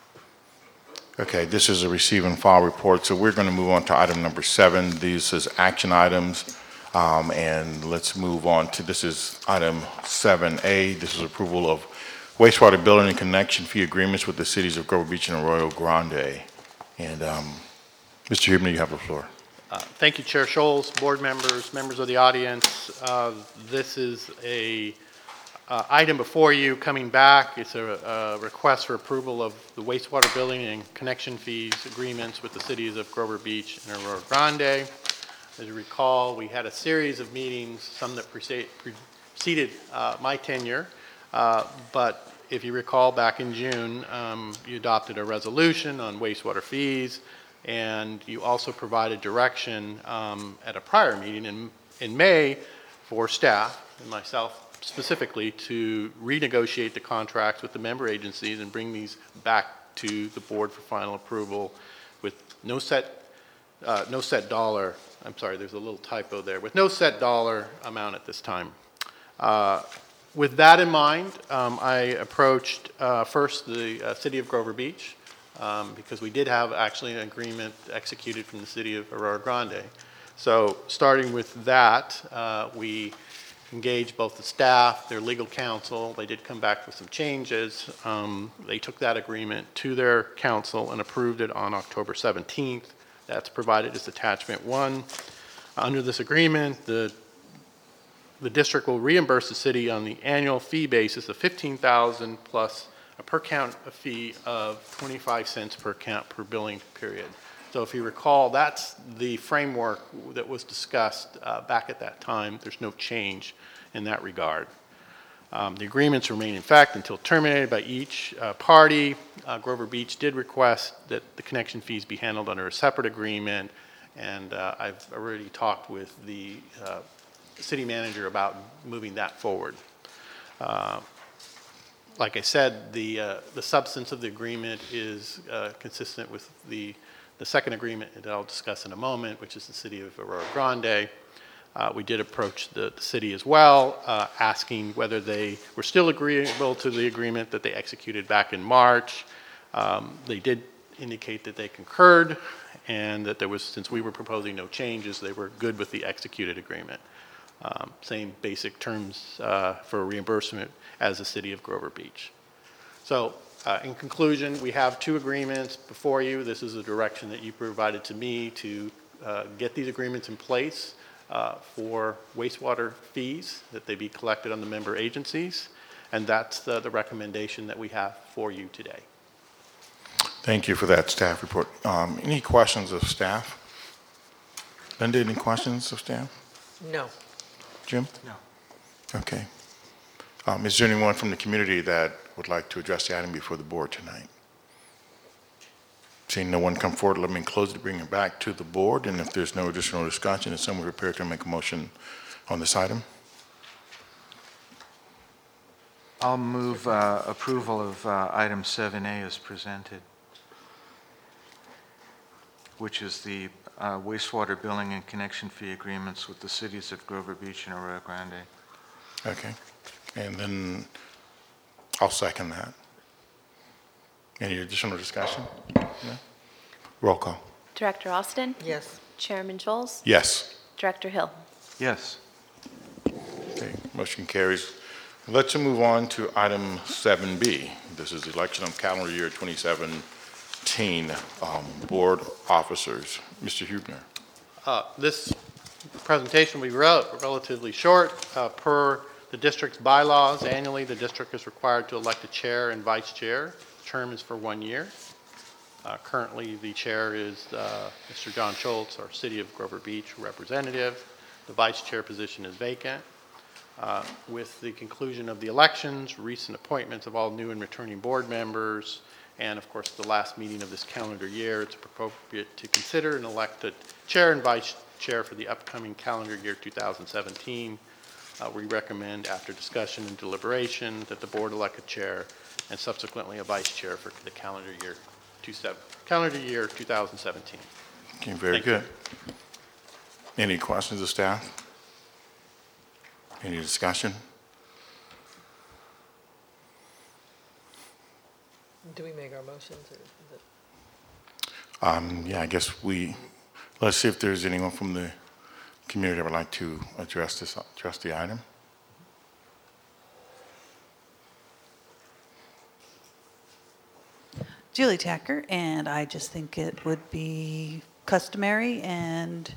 Okay, this is a receive and file report, so we're going to move on to item number 7. These is action items. And let's move on to, this is item 7A. This is approval of wastewater billing and connection fee agreements with the cities of Grover Beach and Arroyo Grande. And Mr. Huebner, you have the floor. Thank you, Chair Scholes, board members, members of the audience. This is a item before you coming back. It's a request for approval of the wastewater billing and connection fees agreements with the cities of Grover Beach and Arroyo Grande. As you recall, we had a series of meetings, some that preceded my tenure, but if you recall, back in June, you adopted a resolution on wastewater fees, And you also provided direction at a prior meeting in May for staff and myself specifically to renegotiate the contracts with the member agencies and bring these back to the board for final approval with no set dollar, I'm sorry, there's a little typo there, with no set dollar amount at this time. With that in mind, I approached first the city of Grover Beach because we did have actually an agreement executed from the city of Aurora Grande. So starting with that, we engaged both the staff, their legal counsel. They did come back with some changes. They took that agreement to their council and approved it on October 17th. That's provided as attachment 1. Under this agreement, the district will reimburse the city on the annual fee basis of $15,000 plus a per count fee of 25 cents per count per billing period. So if you recall, that's the framework that was discussed back at that time. There's no change in that regard. The agreements remain in effect until terminated by each party. Grover Beach did request that the connection fees be handled under a separate agreement, and I've already talked with the city manager about moving that forward. Like I said, the substance of the agreement is consistent with the second agreement that I'll discuss in a moment, which is the city of Aurora Grande. We did approach the city as well, asking whether they were still agreeable to the agreement that they executed back in March. They did indicate that they concurred and that there was, since we were proposing no changes, they were good with the executed agreement. Same basic terms for reimbursement as the city of Grover Beach. So in conclusion, we have 2 agreements before you. This is a direction that you provided to me to get these agreements in place for wastewater fees, that they be collected on the member agencies. And that's the recommendation that we have for you today. Thank you for that staff report. Any questions of staff? Linda, any questions of staff? No. Jim? No. Okay. Is there anyone from the community that would like to address the item before the board tonight? Seeing no one come forward, let me close it, bring it back to the board, and if there's no additional discussion, is someone prepared to make a motion on this item? I'll move approval of item 7A as presented, which is the wastewater billing and connection fee agreements with the cities of Grover Beach and Aurora Grande. Okay. And then I'll second that. Any additional discussion? No? Roll call. Director Austin? Yes. Chairman Scholes? Yes. Director Hill? Yes. Okay, motion carries. Let's move on to item 7B. This is election of calendar year 2017 board officers. Mr. Huebner. This presentation will be relatively short. Per the district's bylaws, annually the district is required to elect a chair and vice chair. The term is for 1 year. Currently, the chair is Mr. John Schultz, our City of Grover Beach representative. The vice chair position is vacant. With the conclusion of the elections, recent appointments of all new and returning board members, and of course the last meeting of this calendar year, it's appropriate to consider and elect a chair and vice chair for the upcoming calendar year 2017. We recommend, after discussion and deliberation, that the board elect a chair and subsequently a vice chair for the calendar year 2017. Okay, very good. Any questions of staff? Any discussion? Do we make our motions? Or is it... Yeah, I guess let's see if there's anyone from the community that would like to address the item. Julie Tacker, and I just think it would be customary and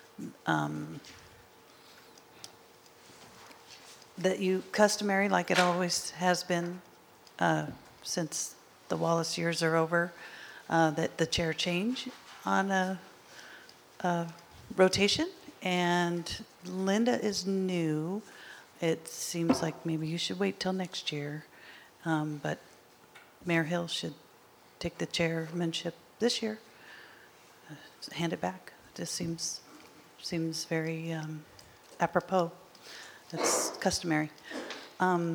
customary like it always has been since the Wallace years are over, that the chair change on a rotation. And Linda is new. It seems like maybe you should wait till next year, but Mayor Hill should take the chairmanship this year. hand it back. Just seems very apropos. It's customary. I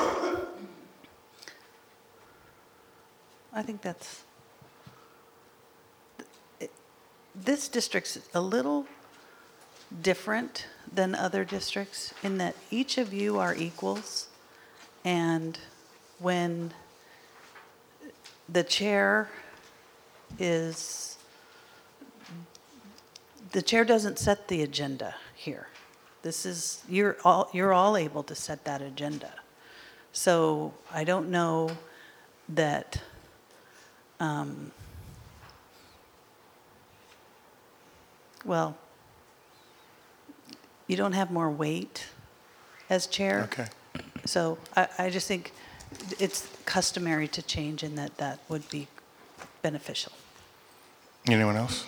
think that's, this district's a little different than other districts in that each of you are equals, and when the chair doesn't set the agenda here. This is, you're all able to set that agenda. So I don't know that, well, you don't have more weight as chair. Okay. So I just think it's customary to change in that would be beneficial. Anyone else?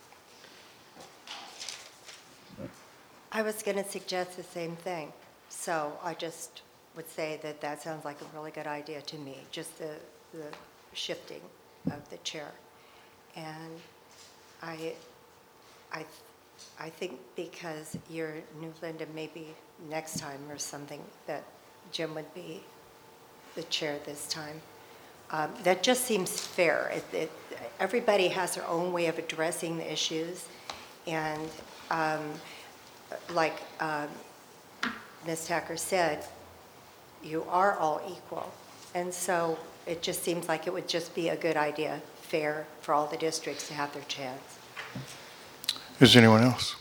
I was going to suggest the same thing. So I just would say that that sounds like a really good idea to me, just the shifting of the chair. And I think because you're new, Linda, maybe next time or something that Jim would be the chair this time. That just seems fair. Everybody has their own way of addressing the issues, and like Ms. Tacker said, you are all equal, and so it just seems like it would just be a good idea, fair for all the districts to have their chance. Is there anyone else?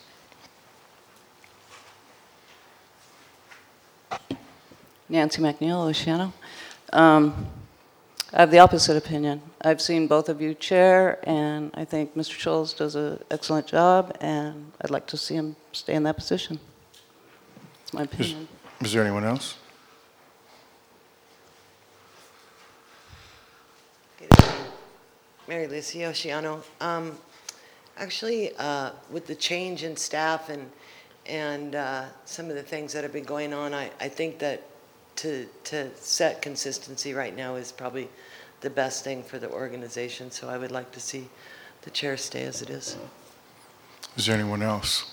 Nancy McNeil, Oceano. I have the opposite opinion. I've seen both of you chair, and I think Mr. Scholes does an excellent job, and I'd like to see him stay in that position. That's my opinion. Is there anyone else? Good evening. Mary Lucy Oceano. Actually, with the change in staff and some of the things that have been going on, I think that to set consistency right now is probably the best thing for the organization. So I would like to see the chair stay as it is. Is there anyone else?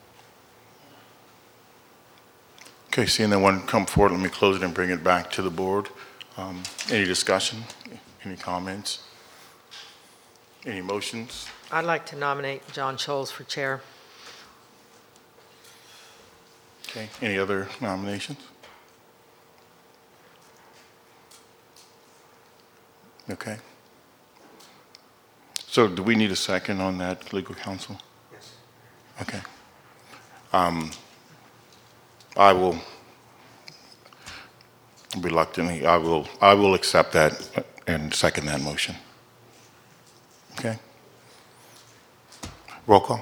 Okay, seeing no one come forward, let me close it and bring it back to the board. Any discussion? Any comments? Any motions? I'd like to nominate John Scholes for chair. Okay, any other nominations? Okay. So do we need a second on that, legal counsel? Yes. Okay. I will, reluctantly, I will accept that and second that motion. Okay. Roll call.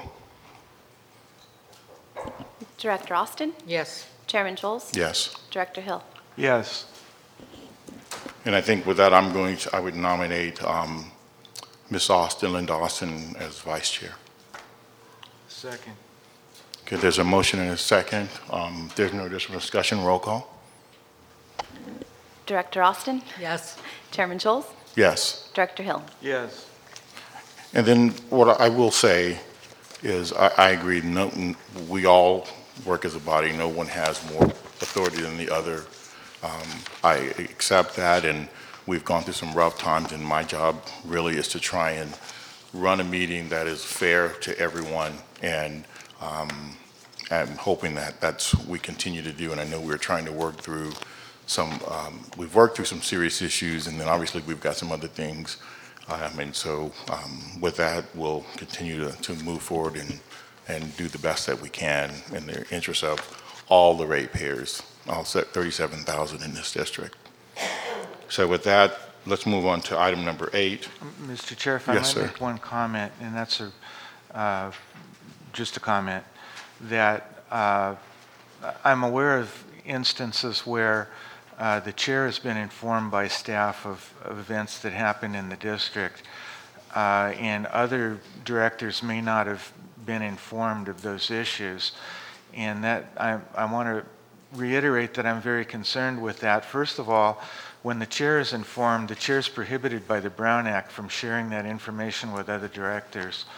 Director Austin? Yes. Chairman Scholes? Yes. Director Hill? Yes. And I think with that, I would nominate Ms. Austin, Linda Austin, as vice chair. Second. Okay, there's a motion and a second. There's no additional discussion. Roll call. Director Austin? Yes. Chairman Scholes? Yes. Director Hill? Yes. And then what I will say is I agree, we all work as a body. No one has more authority than the other. I accept that, and we've gone through some rough times, and my job really is to try and run a meeting that is fair to everyone, and I'm hoping that that's what we continue to do. And I know we're trying to work through we've worked through some serious issues, and then obviously we've got some other things. So with that, we'll continue to move forward and do the best that we can in the interest of all the ratepayers, all 37,000 in this district. So with that, let's move on to item number 8. Mr. Chair, if I Yes, might sir. make one comment, and that's just a comment, that I'm aware of instances where the chair has been informed by staff of events that happen in the district, and other directors may not have been informed of those issues. And that I want to reiterate that I'm very concerned with that. First of all, when the chair is informed, the chair is prohibited by the Brown Act from sharing that information with other directors.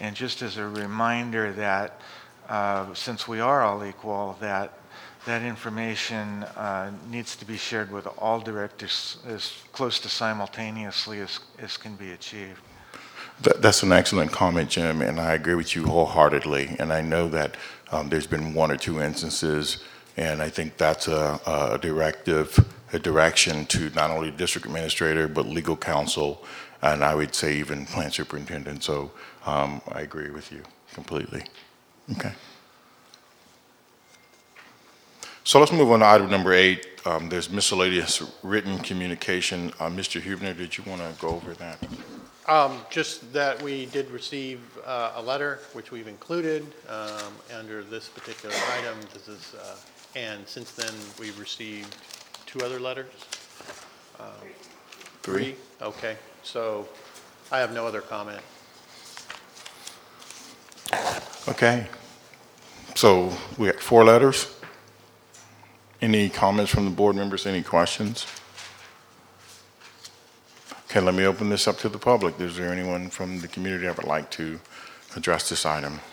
And just as a reminder that since we are all equal, that information needs to be shared with all directors as close to simultaneously as can be achieved. That's an excellent comment, Jim, and I agree with you wholeheartedly. And I know that there's been one or two instances, and I think that's a direction to not only district administrator, but legal counsel, and I would say even plant superintendent. So I agree with you completely. Okay. So let's move on to item number 8. There's miscellaneous written communication. Mr. Huebner, did you want to go over that? Just that we did receive a letter, which we've included under this particular item. This is, and since then, we've received 2 other letters. 3? Okay. So I have no other comment. Okay. So we got 4 letters. Any comments from the board members? Any questions? Okay, let me open this up to the public. Is there anyone from the community that would like to address this item?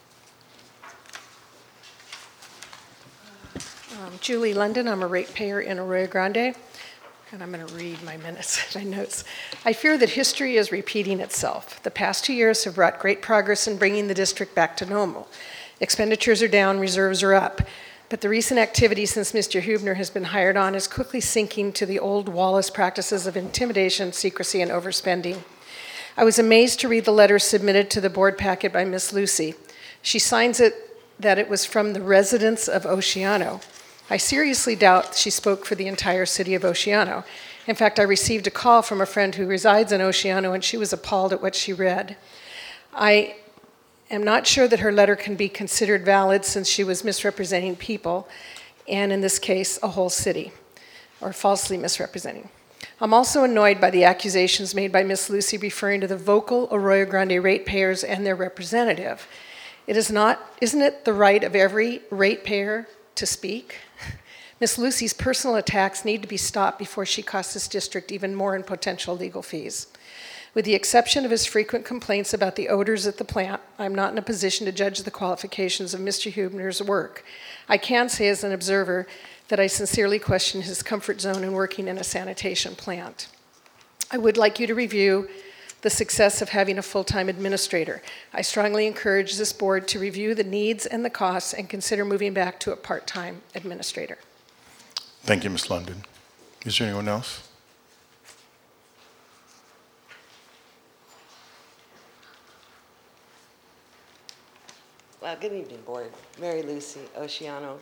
Julie London, I'm a ratepayer in Arroyo Grande, and I'm going to read my minutes, my notes. I fear that history is repeating itself. The past 2 years have brought great progress in bringing the district back to normal. Expenditures are down, reserves are up. But the recent activity since Mr. Huebner has been hired on is quickly sinking to the old Wallace practices of intimidation, secrecy, and overspending. I was amazed to read the letter submitted to the board packet by Miss Lucy. She signs it that it was from the residents of Oceano. I seriously doubt she spoke for the entire city of Oceano. In fact, I received a call from a friend who resides in Oceano, and she was appalled at what she read. I am not sure that her letter can be considered valid since she was misrepresenting people, and in this case, a whole city, or falsely misrepresenting. I'm also annoyed by the accusations made by Miss Lucy referring to the vocal Arroyo Grande ratepayers and their representative. Isn't it the right of every ratepayer to speak? Miss Lucy's personal attacks need to be stopped before she costs this district even more in potential legal fees. With the exception of his frequent complaints about the odors at the plant, I'm not in a position to judge the qualifications of Mr. Huebner's work. I can say as an observer that I sincerely question his comfort zone in working in a sanitation plant. I would like you to review the success of having a full-time administrator. I strongly encourage this board to review the needs and the costs and consider moving back to a part-time administrator. Thank you, Ms. London. Is there anyone else? Well, good evening, board. Mary Lucy, Oceano.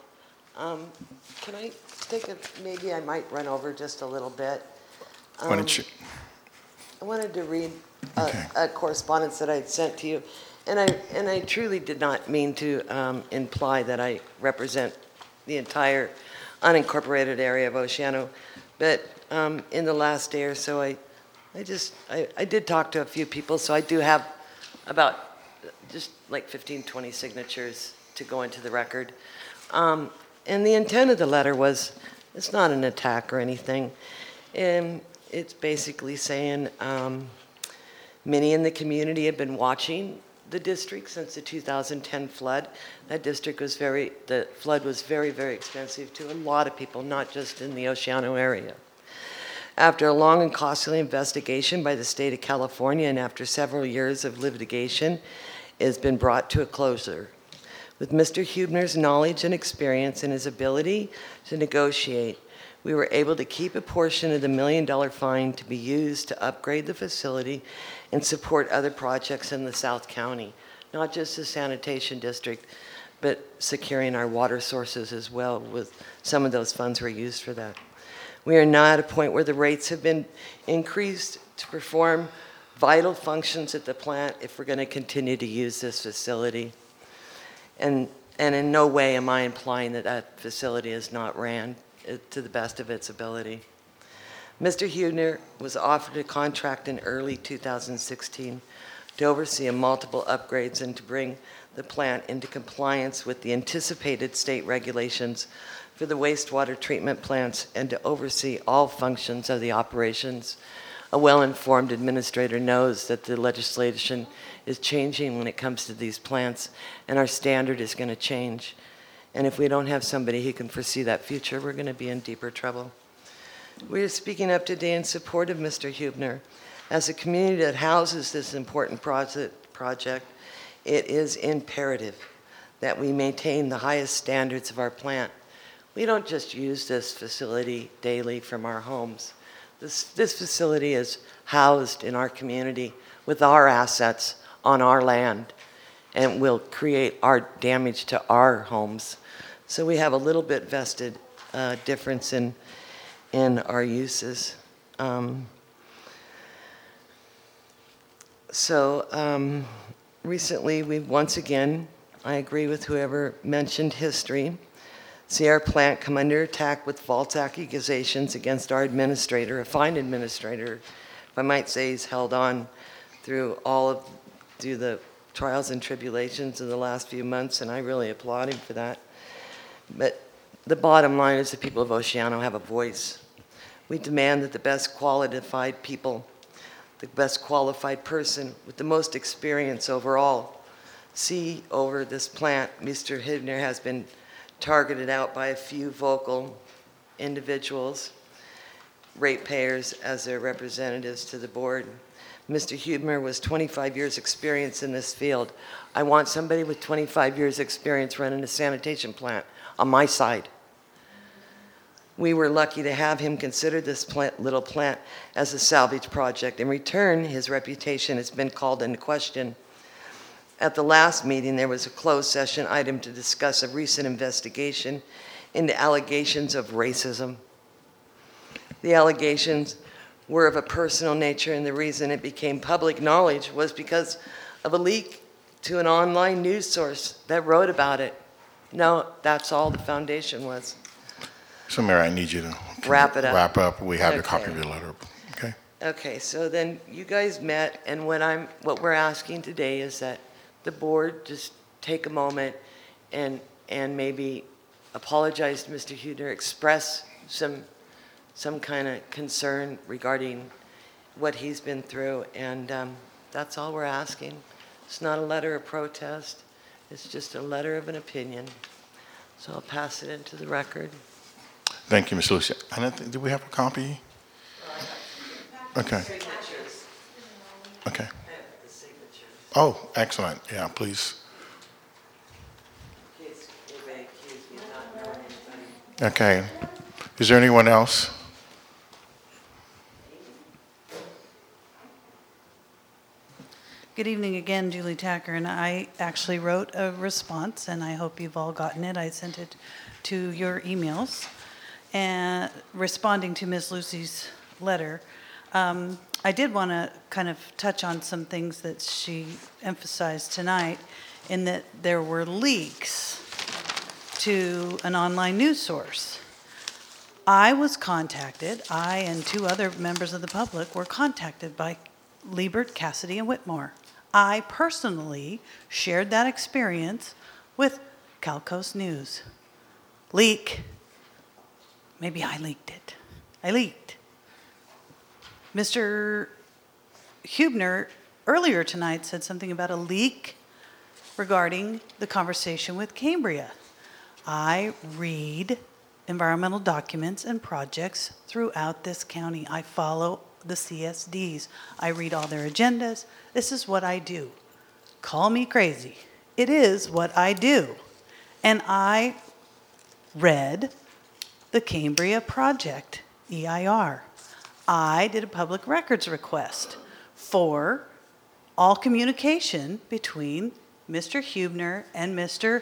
Can I take maybe I might run over just a little bit. Why don't you? I wanted to read Okay. a correspondence that I had sent to you, and I truly did not mean to imply that I represent the entire unincorporated area of Oceano, but in the last day or so, I did talk to a few people, so I do have about just like 15, 20 signatures to go into the record. And the intent of the letter was, it's not an attack or anything. And it's basically saying many in the community have been watching the district since the 2010 flood. That district was the flood was very, very expensive to a lot of people, not just in the Oceano area. After a long and costly investigation by the state of California and after several years of litigation, it has been brought to a closure. With Mr. Huebner's knowledge and experience and his ability to negotiate, we were able to keep a portion of the $1 million fine to be used to upgrade the facility and support other projects in the South County, not just the sanitation district, but securing our water sources as well, with some of those funds were used for that. We are now at a point where the rates have been increased to perform vital functions at the plant if we're going to continue to use this facility. And in no way am I implying that that facility is not ran to the best of its ability. Mr. Huebner was offered a contract in early 2016 to oversee multiple upgrades and to bring the plant into compliance with the anticipated state regulations for the wastewater treatment plants and to oversee all functions of the operations a well-informed administrator knows that the legislation is changing when it comes to these plants, and our standard is going to change. And if we don't have somebody who can foresee that future, we're going to be in deeper trouble. We are speaking up today in support of Mr. Hubner. As a community that houses this important project, it is imperative that we maintain the highest standards of our plant. We don't just use this facility daily from our homes. This facility is housed in our community with our assets on our land and will create our damage to our homes. So we have a little bit vested difference in our uses. Recently, we've once again, I agree with whoever mentioned history, see our plant come under attack with false accusations against our administrator, a fine administrator. If I might say, he's held on through the trials and tribulations of the last few months, and I really applaud him for that. But the bottom line is the people of Oceano have a voice. We demand that the best qualified people, the best qualified person with the most experience overall, see over this plant. Mr. Hubner has been targeted out by a few vocal individuals, ratepayers as their representatives to the board. Mr. Hubner was 25 years experience in this field. I want somebody with 25 years experience running a sanitation plant on my side. We were lucky to have him consider this little plant as a salvage project. In return, his reputation has been called into question. At the last meeting, there was a closed session item to discuss a recent investigation into allegations of racism. The allegations were of a personal nature, and the reason it became public knowledge was because of a leak to an online news source that wrote about it. No, that's all the foundation was. So, Mayor, I need you to wrap it up. Wrap up. We have a Okay. copy of your letter. Okay. Okay, so then you guys met, and what we're asking today is that the board just take a moment and maybe apologize to Mr. Hubner, express some kind of concern regarding what he's been through, and that's all we're asking. It's not a letter of protest. It's just a letter of an opinion. So I'll pass it into the record. Thank you, Ms. Lucia. Do we have a copy? Okay. Okay. Oh, excellent. Yeah, please. Okay. Is there anyone else? Good evening again, Julie Tacker, and I actually wrote a response, and I hope you've all gotten it. I sent it to your emails, and responding to Ms. Lucy's letter. I did want to kind of touch on some things that she emphasized tonight, in that there were leaks to an online news source. I was contacted, I and two other members of the public were contacted by Liebert, Cassidy, and Whitmore. I personally shared that experience with Cal Coast News. Leak. Maybe I leaked it. I leaked. Mr. Hubner earlier tonight said something about a leak regarding the conversation with Cambria. I read environmental documents and projects throughout this county. I follow the CSDs. I read all their agendas. This is what I do. Call me crazy. It is what I do. And I read the Cambria project, EIR. I did a public records request for all communication between Mr. Hubner and Mr.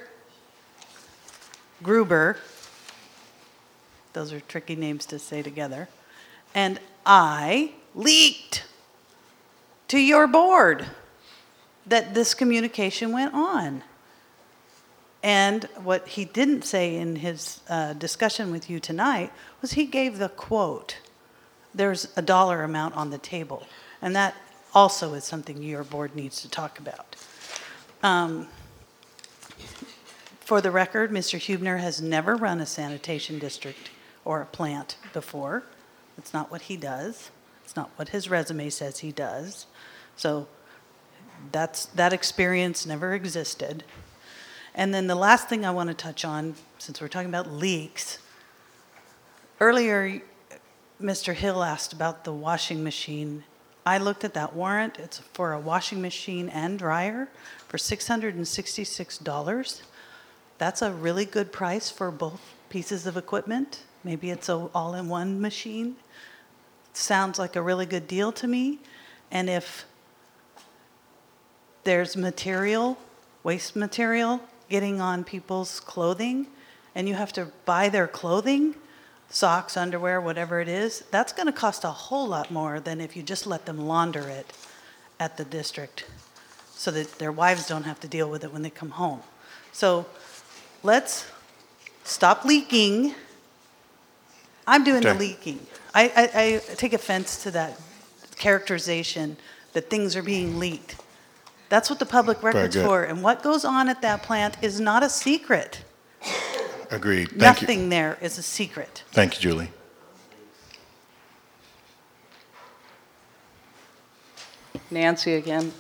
Gruber. Those are tricky names to say together. And I leaked to your board that this communication went on. And what he didn't say in his discussion with you tonight was he gave the quote. There's a dollar amount on the table. And that also is something your board needs to talk about. For the record, Mr. Hubner has never run a sanitation district or a plant before. It's not what he does. It's not what his resume says he does. So that experience never existed. And then the last thing I want to touch on, since we're talking about leaks, earlier Mr. Hill asked about the washing machine. I looked at that warrant. It's for a washing machine and dryer for $666. That's a really good price for both pieces of equipment. Maybe it's a all-in-one machine. Sounds like a really good deal to me. And if there's material, waste material, getting on people's clothing, and you have to buy their clothing, socks, underwear, whatever it is, that's going to cost a whole lot more than if you just let them launder it at the district so that their wives don't have to deal with it when they come home. So let's stop leaking. I'm doing the leaking. I take offense to that characterization that things are being leaked. That's what the public record's for. And what goes on at that plant is not a secret. Agreed. Thank you. Nothing there is a secret. Thank you, Julie. Nancy again.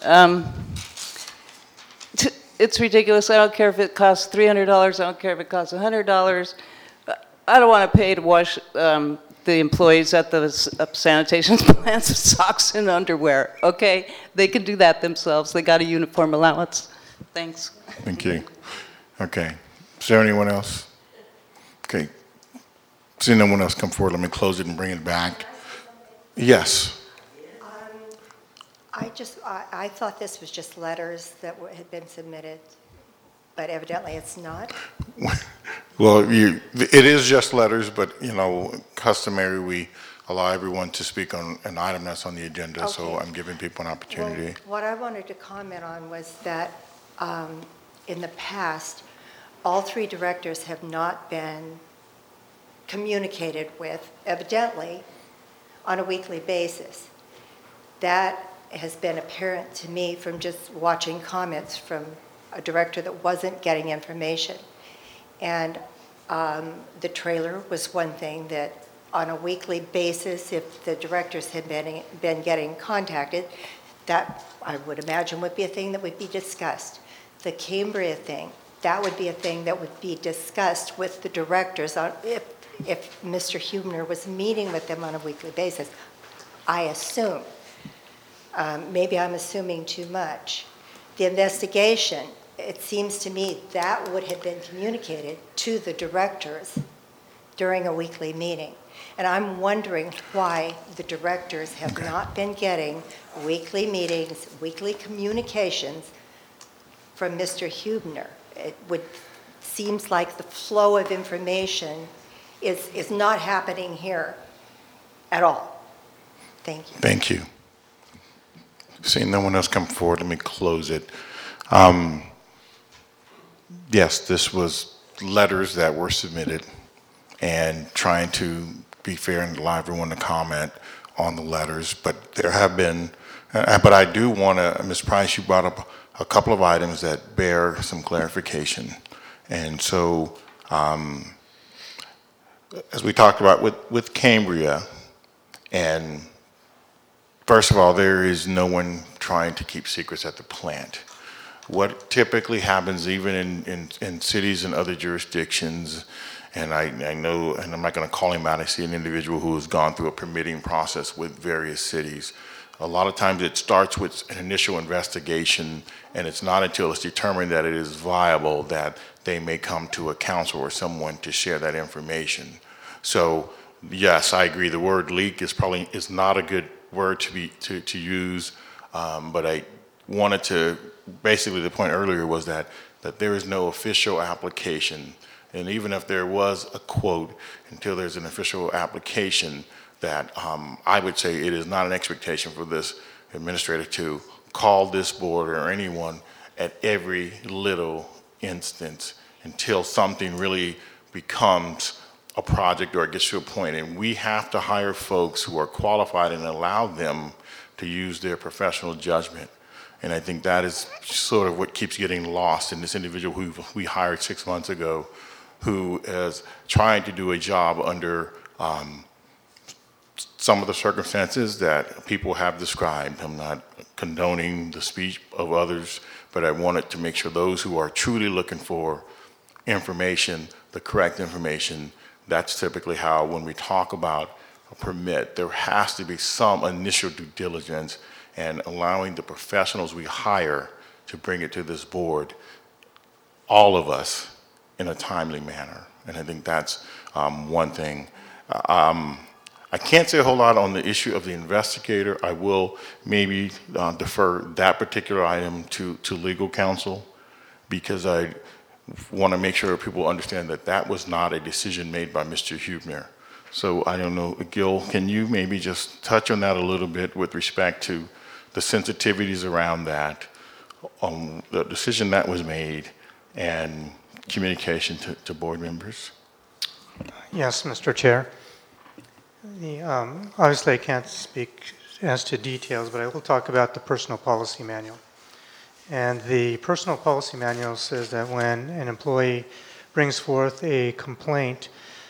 It's ridiculous. I don't care if it costs $300. I don't care if it costs $100. I don't want to pay to wash the employees at the sanitation plants socks and underwear, okay? They can do that themselves. They got a uniform allowance. Thanks. Thank you. Okay. Is there anyone else? Okay. See no one else come forward. Let me close it and bring it back. Yes. I thought this was just letters that had been submitted, but evidently it's not. Well, it is just letters, but, customary, we allow everyone to speak on an item that's on the agenda, so I'm giving people an opportunity. Well, what I wanted to comment on was that in the past, all three directors have not been communicated with, evidently, on a weekly basis. That has been apparent to me from just watching comments from a director that wasn't getting information. And the trailer was one thing that on a weekly basis, if the directors had been getting contacted, that I would imagine would be a thing that would be discussed. The Cambria thing, that would be a thing that would be discussed with the directors if Mr. Huebner was meeting with them on a weekly basis. I assume. Maybe I'm assuming too much. The investigation, it seems to me that would have been communicated to the directors during a weekly meeting. And I'm wondering why the directors have not been getting weekly meetings, weekly communications from Mr. Huebner. Seems like the flow of information is not happening here at all. Thank you. Thank you. Seeing no one else come forward, let me close it. Yes, this was letters that were submitted and trying to be fair and allow everyone to comment on the letters, but there have been, but I do want to, Ms. Price, you brought up a couple of items that bear some clarification. And so, as we talked about with Cambria, and first of all, there is no one trying to keep secrets at the plant. What typically happens even in cities and other jurisdictions, and I know, and I'm not going to call him out, I see an individual who has gone through a permitting process with various cities. A lot of times it starts with an initial investigation, and it's not until it's determined that it is viable that they may come to a council or someone to share that information. So yes, I agree. The word leak is not a good word to use, but I wanted to, basically the point earlier was that there is no official application, and even if there was a quote, until there's an official application, that I would say it is not an expectation for this administrator to call this board or anyone at every little instance until something really becomes a project or it gets to a point. And we have to hire folks who are qualified and allow them to use their professional judgment. And I think that is sort of what keeps getting lost in this individual who we hired 6 months ago, who is trying to do a job under some of the circumstances that people have described. I'm not condoning the speech of others, but I wanted to make sure those who are truly looking for information, the correct information, that's typically how, when we talk about a permit, there has to be some initial due diligence and allowing the professionals we hire to bring it to this board, all of us, in a timely manner. And I think that's one thing. I can't say a whole lot on the issue of the investigator. I will maybe defer that particular item to legal counsel, because I want to make sure people understand that that was not a decision made by Mr. Huebner. So I don't know, Gil, can you maybe just touch on that a little bit with respect to the sensitivities around that, the decision that was made, and communication to board members? Yes, Mr. Chair. Obviously, I can't speak as to details, but I will talk about the personal policy manual. And the personal policy manual says that when an employee brings forth a complaint,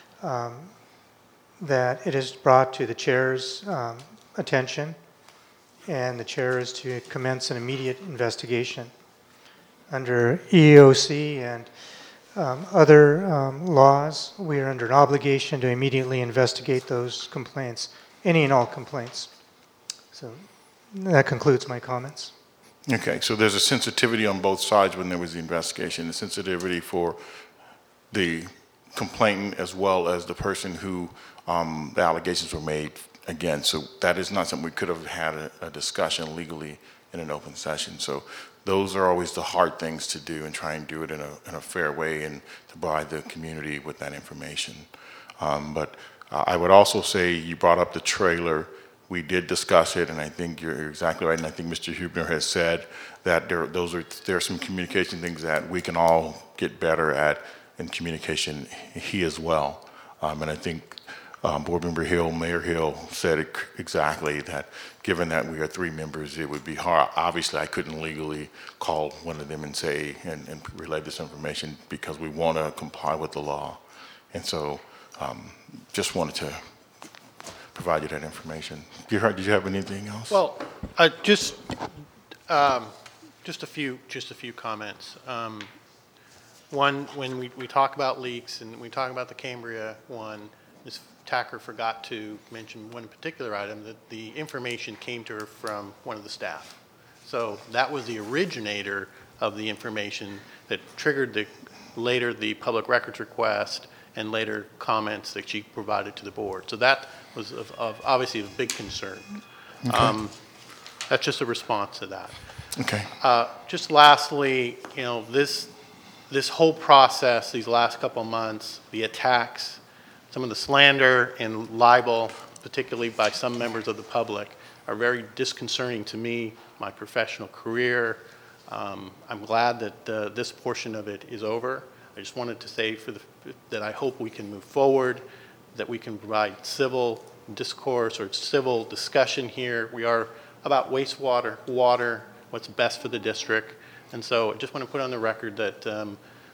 that it is brought to the chair's attention, and the chair is to commence an immediate investigation. Under EEOC and other laws, we are under an obligation to immediately investigate those complaints, any and all complaints. So that concludes my comments. Okay, so there's a sensitivity on both sides when there was the investigation, the sensitivity for the complainant as well as the person who the allegations were made against. So that is not something we could have had a discussion legally in an open session. So those are always the hard things to do, and try and do it in a fair way and to provide the community with that information. But I would also say, you brought up the trailer. We did discuss it, and I think you're exactly right. And I think Mr. Huebner has said that there are some communication things that we can all get better at in communication, he as well. And I think Board Member Hill, Mayor Hill said it exactly, that given that we are 3 members, it would be hard. Obviously, I couldn't legally call one of them and say, and relay this information, because we want to comply with the law. And so just wanted to provide you that information. Did you have anything else? Well, just a few comments. One, when we talk about leaks and we talk about the Cambria one, Ms. Tacker forgot to mention one particular item, that the information came to her from one of the staff. So that was the originator of the information that triggered later the public records request and later comments that she provided to the board. So that was obviously a big concern. Okay. That's just a response to that. Okay. Just lastly, this whole process, these last couple of months, the attacks, some of the slander and libel, particularly by some members of the public, are very disconcerting to me, my professional career. I'm glad that this portion of it is over. I just wanted to say that I hope we can move forward, that we can provide civil discourse or civil discussion here. We are about wastewater, water, what's best for the district. And so I just want to put on the record that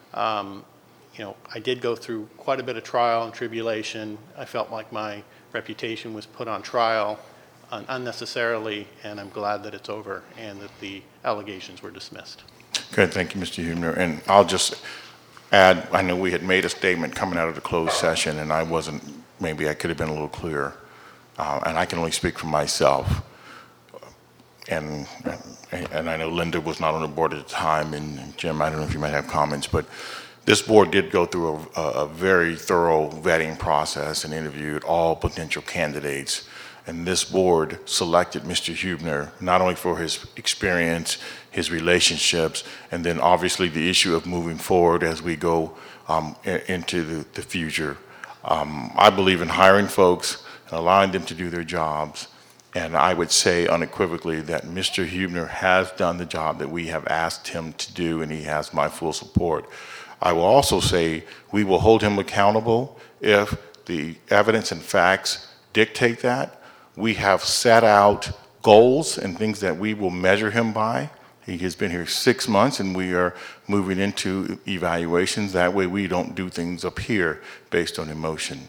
I did go through quite a bit of trial and tribulation. I felt like my reputation was put on trial unnecessarily, and I'm glad that it's over and that the allegations were dismissed. Good, thank you, Mr. Huebner. And I'll just add, I know we had made a statement coming out of the closed session, and maybe I could have been a little clearer. And I can only speak for myself. And I know Linda was not on the board at the time, and Jim, I don't know if you might have comments, but this board did go through a very thorough vetting process and interviewed all potential candidates. And this board selected Mr. Huebner not only for his experience, his relationships, and then obviously the issue of moving forward as we go into the future. I believe in hiring folks and allowing them to do their jobs. And I would say unequivocally that Mr. Huebner has done the job that we have asked him to do, and he has my full support. I will also say we will hold him accountable if the evidence and facts dictate that. We have set out goals and things that we will measure him by. He has been here 6 months, and we are moving into evaluations. That way we don't do things up here based on emotion.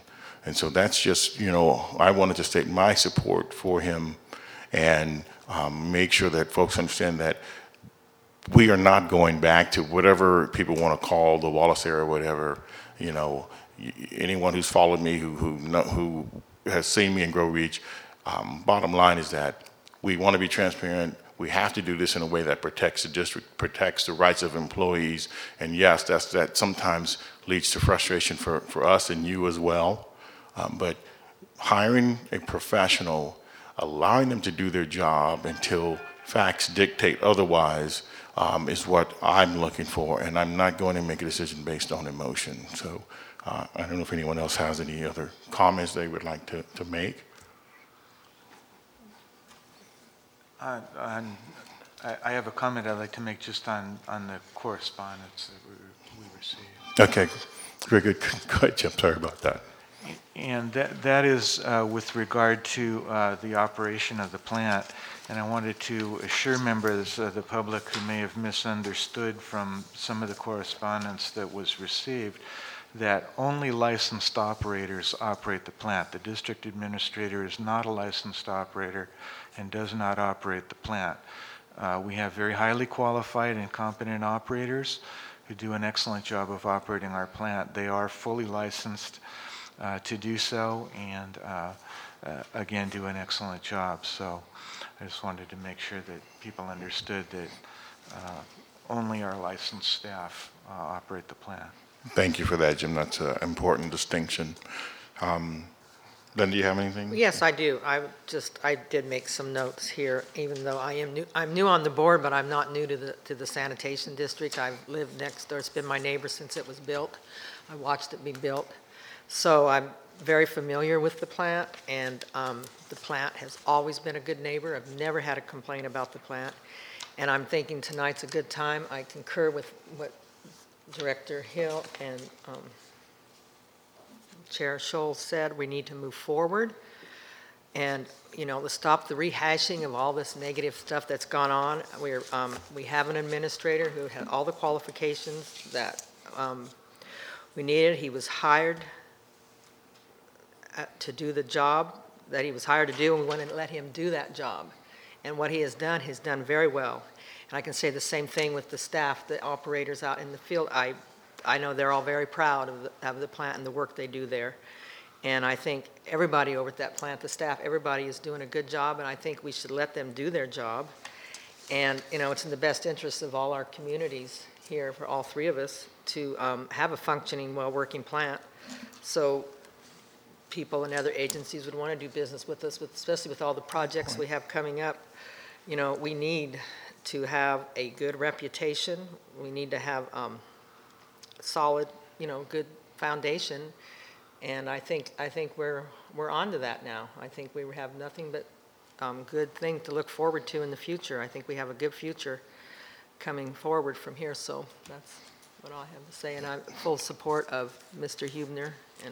And so that's just, I wanted to state my support for him and make sure that folks understand that we are not going back to whatever people want to call the Wallace era, whatever. Anyone who's followed me, who has seen me in Grow Reach, bottom line is that we want to be transparent. We have to do this in a way that protects the district, protects the rights of employees. And yes, that sometimes leads to frustration for us and you as well. But hiring a professional, allowing them to do their job until facts dictate otherwise, is what I'm looking for, and I'm not going to make a decision based on emotion. So I don't know if anyone else has any other comments they would like to make. I have a comment I'd like to make just on the correspondence that we received. Okay, very good. Go ahead, Jim. Sorry about that. And that is with regard to the operation of the plant. And I wanted to assure members of the public who may have misunderstood from some of the correspondence that was received that only licensed operators operate the plant. The district administrator is not a licensed operator and does not operate the plant. We have very highly qualified and competent operators who do an excellent job of operating our plant. They are fully licensed to do so and again do an excellent job. So I just wanted to make sure that people understood that only our licensed staff operate the plant. Thank you for that, Jim. That's an important distinction. Then, do you have anything? Yes, I do. I did make some notes here, even though I'm new on the board, but I'm not new to the sanitation district. I've lived next door. It's been my neighbor since it was built. I watched it be built. So I'm very familiar with the plant, and the plant has always been a good neighbor. I've never had a complaint about the plant, and I'm thinking tonight's a good time. I concur with what Director Hill and Chair Scholl said. We need to move forward and, to stop the rehashing of all this negative stuff that's gone on. We have an administrator who had all the qualifications that we needed. He was hired to do the job that he was hired to do, and we want to let him do that job. And what he has done, he's done very well. And I can say the same thing with the staff, the operators out in the field. I know they're all very proud of the plant and the work they do there. And I think everybody over at that plant, the staff, everybody is doing a good job, and I think we should let them do their job. And, it's in the best interest of all our communities here, for all three of us, to have a functioning, well-working plant. So people and other agencies would want to do business with us, especially with all the projects we have coming up. We need to have a good reputation. We need to have solid, good foundation. And I think we're on to that now. I think we have nothing but good thing to look forward to in the future. I think we have a good future coming forward from here. So that's what I have to say. And I'm full support of Mr. Huebner and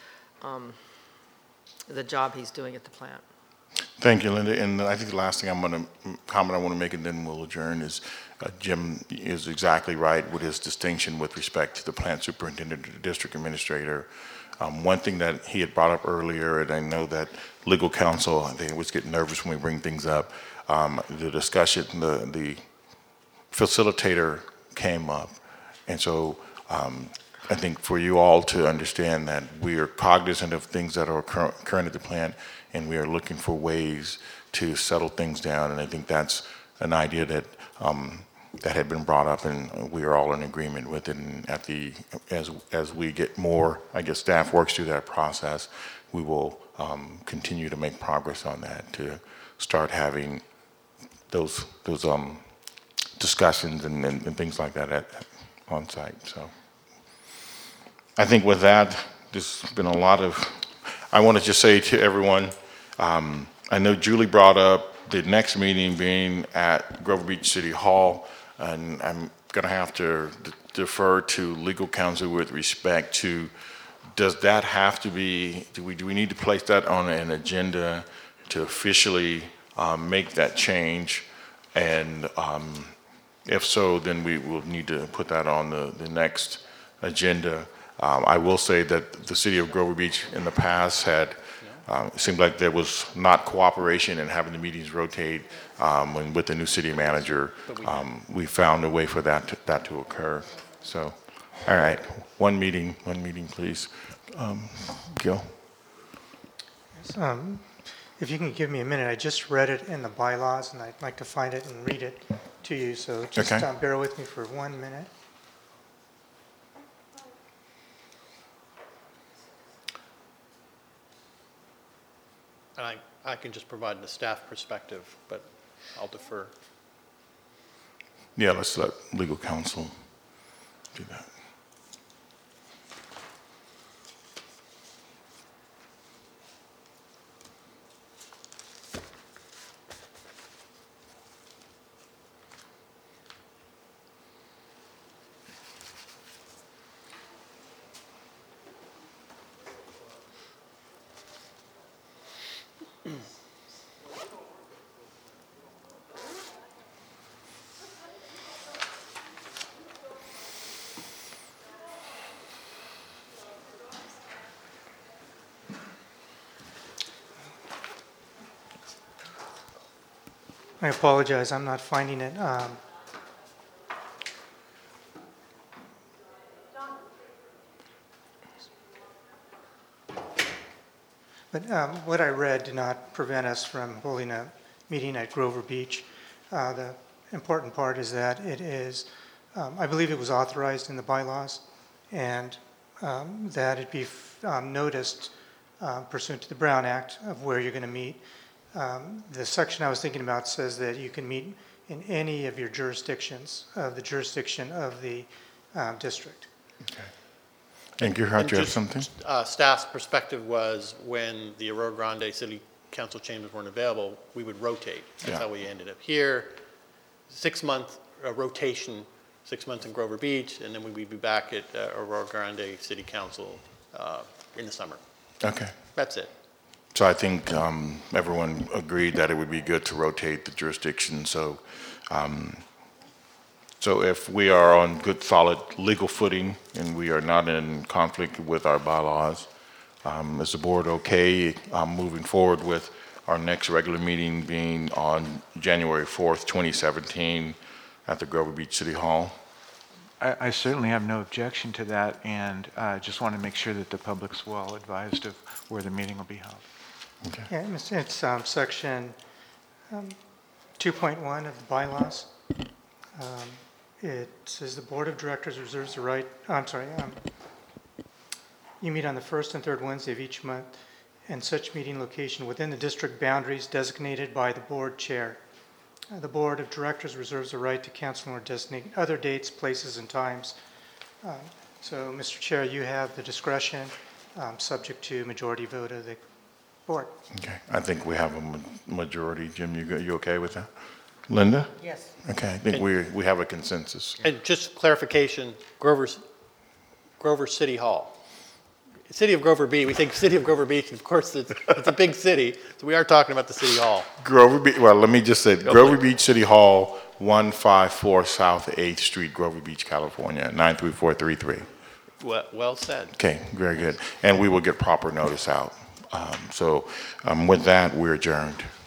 the job he's doing at the plant. Thank you, Linda. And I think the last thing I want to make, and then we'll adjourn, is Jim is exactly right with his distinction with respect to the plant superintendent and the district administrator. One thing that he had brought up earlier, and I know that legal counsel, they always get nervous when we bring things up, the discussion, the facilitator came up. And so I think for you all to understand that we are cognizant of things that are current at the plant, and we are looking for ways to settle things down. And I think that's an idea that that had been brought up, and we are all in agreement with it. And as we get more, I guess, staff works through that process, we will continue to make progress on that to start having those discussions and things like that on site. So I think with that, there's been a lot of. I want to just say to everyone, I know Julie brought up the next meeting being at Grover Beach City Hall, and I'm going to have to defer to legal counsel with respect to, does that have to be, do we need to place that on an agenda to officially make that change? And if so, then we will need to put that on the next agenda. I will say that the city of Grover Beach in the past had, it seemed like there was not cooperation in having the meetings rotate. And with the new city manager, we found a way for that to occur. So, all right, one meeting, please. Gil? If you can give me a minute, I just read it in the bylaws, and I'd like to find it and read it to you, so just bear with me for 1 minute. And I can just provide the staff perspective, but I'll defer. Yeah, let's let legal counsel do that. I apologize, I'm not finding it. But what I read did not prevent us from holding a meeting at Grover Beach. The important part is that it is, I believe it was authorized in the bylaws, and that it be noticed pursuant to the Brown Act of where you're going to meet. The section I was thinking about says that you can meet in any of your jurisdictions, of the jurisdiction of the district. Okay. And Gerhard, you have something? Staff's perspective was when the Aurora Grande City Council chambers weren't available, we would rotate. That's how we ended up here. 6-month rotation, 6 months in Grover Beach, and then we'd be back at Aurora Grande City Council in the summer. Okay. That's it. So I think everyone agreed that it would be good to rotate the jurisdiction. So, so if we are on good, solid legal footing and we are not in conflict with our bylaws, is the board okay moving forward with our next regular meeting being on January 4th, 2017 at the Grover Beach City Hall? I certainly have no objection to that, and just want to make sure that the public's well advised of where the meeting will be held. Okay. Yeah, it's section 2.1 of the bylaws. It says the Board of Directors reserves the right, you meet on the first and third Wednesday of each month and such meeting location within the district boundaries designated by the board chair. The Board of Directors reserves the right to cancel or designate other dates, places, and times. So, Mr. Chair, you have the discretion, subject to majority vote of the board. Okay. I think we have a majority. Jim, you okay with that? Linda? Yes. Okay. I think we have a consensus. And just clarification, Grover City Hall. City of Grover Beach, we think City of Grover Beach, and of course it's a big city, so we are talking about the City Hall. Grover Beach, well, let me just say, Grover Beach City Hall, 154 South 8th Street, Grover Beach, California, 93433. Well said. Okay, very good. And we will get proper notice out. So with that, we're adjourned.